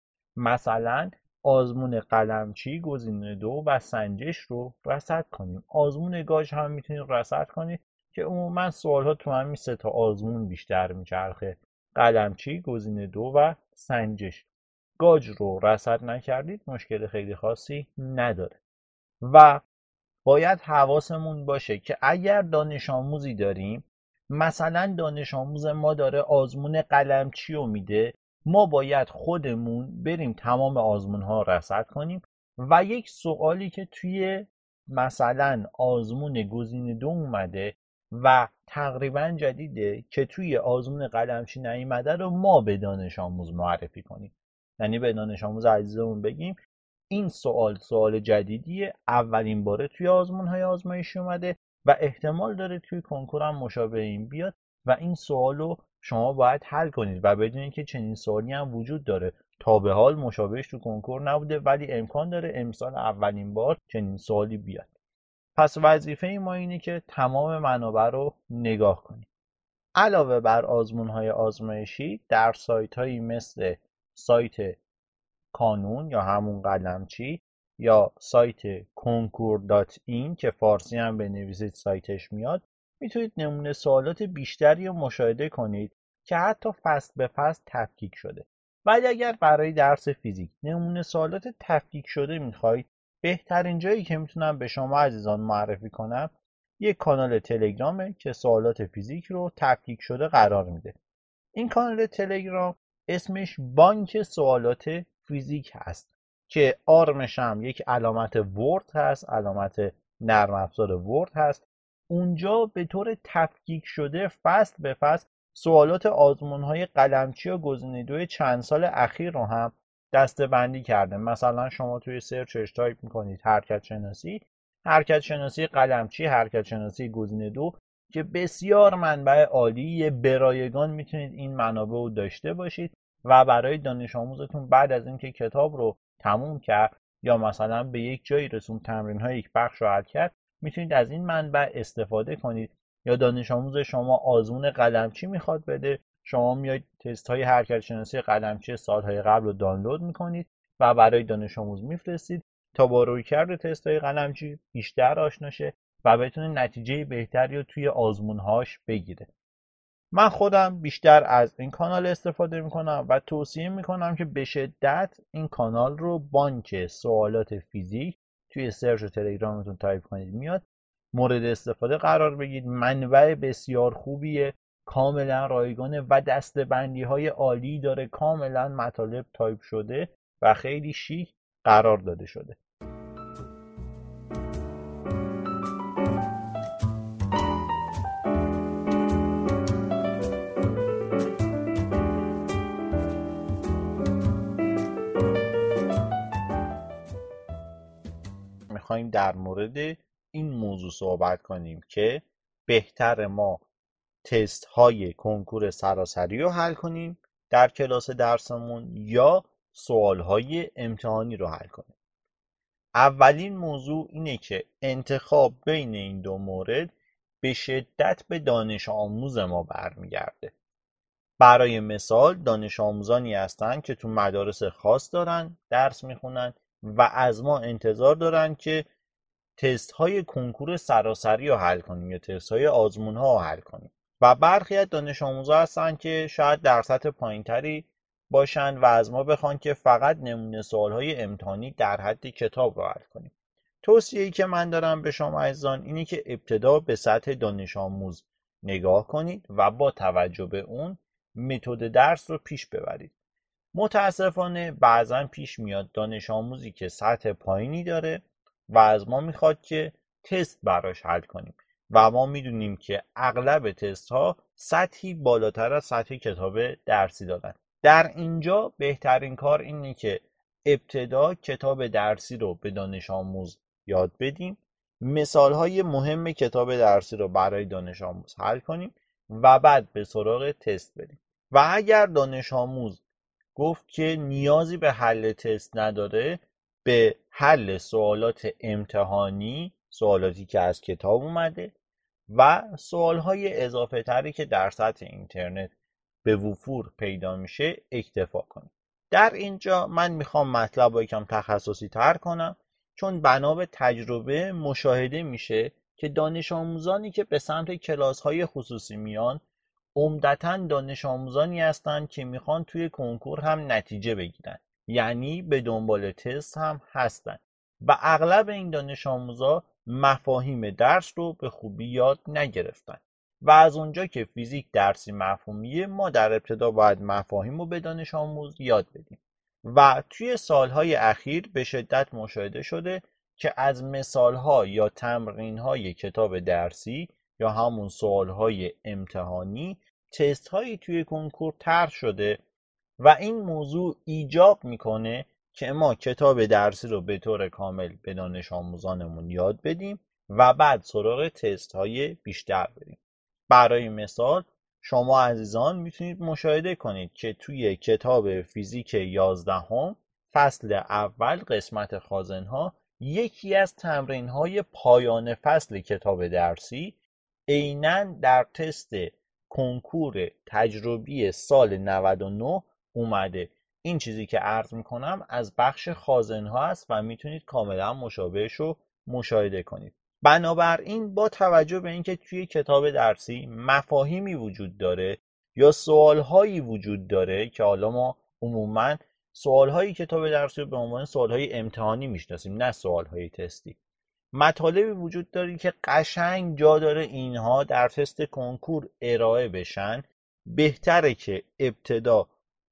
مثلا آزمون قلمچی گزینه دو و سنجش رو رصد کنیم. آزمون گاج هم میتونید رصد کنید که عموما سوال‌ها تو همین سه تا آزمون بیشتر میچرخه: قلمچی، گزینه دو و سنجش. گاج رو رصد نکردید مشکل خیلی خاصی نداره. و باید حواسمون باشه که اگر دانش آموزی داریم، مثلا دانش آموز ما داره آزمون قلمچی رو میده، ما باید خودمون بریم تمام آزمون ها رو رصد کنیم و یک سوالی که توی مثلا آزمون گزینه دو اومده و تقریبا جدیده که توی آزمون قلمچی نیومده رو ما به دانش آموز معرفی کنیم. یعنی به دانش آموز عزیزمون بگیم این سوال سوال جدیدیه، اولین باره توی آزمون‌های آزمایشی اومده و احتمال داره توی کنکور هم مشابه این بیاد و این سوال رو شما باید حل کنید و بدونید که چنین سوالی هم وجود داره. تا به حال مشابهش تو کنکور نبوده ولی امکان داره امسال اولین بار چنین سوالی بیاد. پس وظیفه ما اینه که تمام منابع رو نگاه کنیم. علاوه بر آزمون‌های آزمایشی در سایت‌هایی مثل سایت کانون یا همون قلمچی یا سایت کنکور دات این که فارسی هم بنویسید سایتش میاد، میتونید نمونه سوالات بیشتری رو مشاهده کنید که حتی فصل به فصل تفکیک شده. ولی اگر برای درس فیزیک نمونه سوالات تفکیک شده میخواید، بهترین جایی که میتونم به شما عزیزان معرفی کنم یک کانال تلگرامه که سوالات فیزیک رو تفکیک شده قرار میده. این کانال تلگرام اسمش بانک سوالات فیزیک هست که آرمش هم یک علامت ورد هست، علامت نرم افزار ورد هست. اونجا به طور تفکیک شده فصل به فصل سوالات آزمون‌های قلمچی و گزینه دو چند سال اخیر رو هم دسته‌بندی کرده. مثلا شما توی سرچش تایپ میکنید حرکت شناسی، حرکت شناسی قلمچی، حرکت شناسی گزینه دو، که بسیار منبع عالی برایگان میتونید این منابع رو داشته باشید و برای دانش آموزتون بعد از اینکه کتاب رو تموم کرد یا مثلا به یک جایی رسون تمرین های یک بخش رو حل کرد، میتونید از این منبع استفاده کنید. یا دانش آموز شما آزمون قلمچی میخواد بده، شما میاید تست های حرکت شناسی قلمچی سالهای قبل رو دانلود میکنید و برای دانش آموز میفرستید تا با رویکرد تست های قلمچی بیشتر آشنا شه و بتونه نتیجه بهتری رو توی آزمونهاش بگیره. من خودم بیشتر از این کانال استفاده میکنم و توصیه میکنم که به شدت این کانال رو بانک سوالات فیزیک توی سرچ تلگرامتون تایپ کنید میاد، مورد استفاده قرار بگید. منبع بسیار خوبیه، کاملا رایگانه و دسته‌بندی های عالی داره، کاملا مطالب تایپ شده و خیلی شیک قرار داده شده. میخوایم در مورد این موضوع صحبت کنیم که بهتر ما تست های کنکور سراسری رو حل کنیم در کلاس درسمون یا سوال های امتحانی رو حل کنیم. اولین موضوع اینه که انتخاب بین این دو مورد به شدت به دانش آموز ما برمیگرده. برای مثال دانش آموزانی هستن که تو مدارس خاص دارن درس میخونن و از ما انتظار دارن که تست های کنکور سراسری رو حل کنیم یا تست های آزمون ها رو حل کنیم. و برخی از دانش آموزا هستن که شاید در سطح پایینتری باشن و از ما بخوان که فقط نمونه سوال های امتحانی در حد کتاب رو حل کنیم. توصیه‌ای که من دارم به شما عزیزان اینه که ابتدا به سطح دانش آموز نگاه کنید و با توجه به اون متد درس رو پیش ببرید. متاسفانه بعضا پیش میاد دانش آموزی که سطح پایینی داره و از ما میخواد که تست براش حل کنیم و ما میدونیم که اغلب تست ها سطحی بالاتر از سطح کتاب درسی دارن. در اینجا بهترین کار اینه که ابتدا کتاب درسی رو به دانش آموز یاد بدیم، مثال های مهم کتاب درسی رو برای دانش آموز حل کنیم و بعد به سراغ تست بریم. و اگر دانش آموز گفت که نیازی به حل تست نداره، به حل سوالات امتحانی، سوالاتی که از کتاب اومده و سوالهای اضافه تری که در سطح اینترنت به وفور پیدا میشه اکتفا کنیم. در اینجا من میخوام مطلب رو یکم تخصصی تر کنم، چون بنا به تجربه مشاهده میشه که دانش آموزانی که به سمت کلاس های خصوصی میان عمدتاً دانش آموزانی هستند که میخوان توی کنکور هم نتیجه بگیرن، یعنی به دنبال تست هم هستن و اغلب این دانش آموزا مفاهیم درس رو به خوبی یاد نگرفتن و از اونجا که فیزیک درسی مفهومیه، ما در ابتدا باید مفاهیم رو به دانش آموز یاد بدیم و توی سالهای اخیر به شدت مشاهده شده که از مثالها یا تمرینهای کتاب درسی یا همون سوالهای امتحانی تست هایی توی کنکور طرح شده و این موضوع ایجاب میکنه که ما کتاب درسی رو به طور کامل به دانش آموزانمون یاد بدیم و بعد سراغ تست های بیشتر بریم. برای مثال شما عزیزان میتونید مشاهده کنید که توی کتاب فیزیک یازدهم فصل اول قسمت خازن‌ها یکی از تمرین‌های پایان فصل کتاب درسی عیناً در تست کنکور تجربی سال نود و نه اومده. این چیزی که عرض میکنم از بخش خازن‌ها است و میتونید کاملا مشابهش رو مشاهده کنید. بنابراین با توجه به اینکه توی کتاب درسی مفاهیمی وجود داره یا سوالهایی وجود داره که حالا ما عموماً سوالهای کتاب درسی رو به عنوان سوالهای امتحانی میشناسیم، نه سوالهای تستی، مطالبی وجود داره که قشنگ جا داره اینها در تست کنکور ارائه بشن، بهتره که ابتدا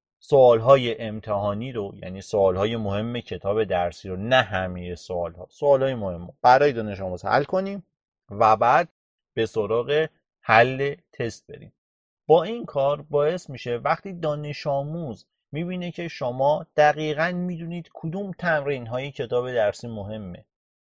سوالهای امتحانی رو، یعنی سوالهای مهم کتاب درسی رو، نه همه سوالها، سوالهای مهم رو برای دانش آموز حل کنیم و بعد به سراغ حل تست بریم. با این کار باعث میشه وقتی دانش آموز میبینه که شما دقیقاً میدونید کدوم تمرین های کتاب درسی مهمه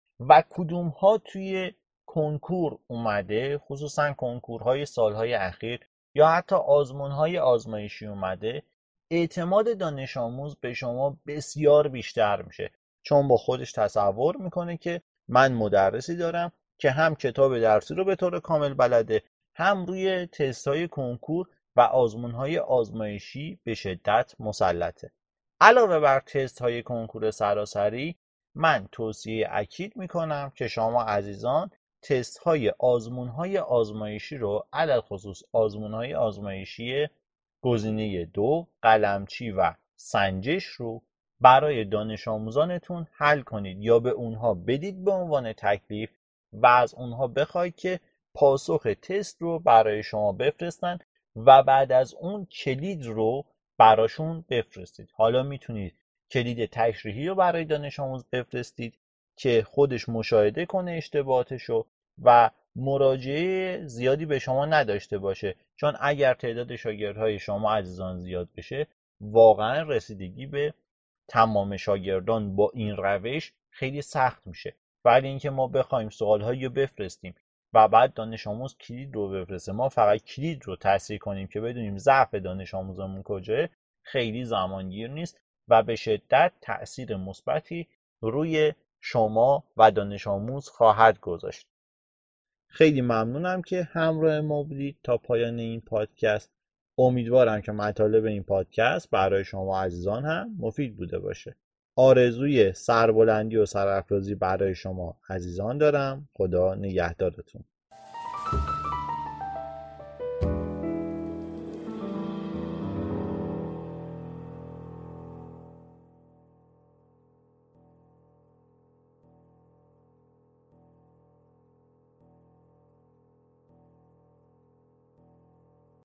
و کدوم ها توی کنکور اومده، خصوصا کنکورهای سالهای اخیر یا حتی آزمونهای آزمایشی اومده، اعتماد دانش آموز به شما بسیار بیشتر میشه، چون با خودش تصور میکنه که من مدرسی دارم که هم کتاب درسی رو به طور کامل بلده، هم روی تست‌های کنکور و آزمونهای آزمایشی به شدت مسلطه. علاوه بر تست‌های کنکور سراسری، من توصیه اکید میکنم که شما عزیزان تست‌های آزمونهای آزمایشی رو، علل خصوص آزمونهای آزمایشی گزینه دو، قلمچی و سنجش رو برای دانش آموزانتون حل کنید یا به اونها بدید به عنوان تکلیف و از اونها بخواید که پاسخ تست رو برای شما بفرستن و بعد از اون کلید رو براشون بفرستید. حالا میتونید کلید تشریحی رو برای دانش آموز بفرستید که خودش مشاهده کنه اشتباهاتشو و مراجعه زیادی به شما نداشته باشه، چون اگر تعداد شاگردهای شما عزیزان زیاد بشه واقعا رسیدگی به تمام شاگردان با این روش خیلی سخت میشه. ولی اینکه ما بخوایم سوالهایی رو بفرستیم و بعد دانش آموز کلید رو بفرسته، ما فقط کلید رو تصحیح کنیم که بدونیم ضعف دانش آموزمون کجاست، خیلی زمانگیر نیست و به شدت تأثیر مثبتی روی شما و دانش آموز خواهد گذاشت. خیلی ممنونم که همراه ما بودید تا پایان این پادکست. امیدوارم که مطالب این پادکست برای شما عزیزان هم مفید بوده باشه. آرزوی سربلندی و سرافرازی برای شما عزیزان دارم. خدا نگهدارتون.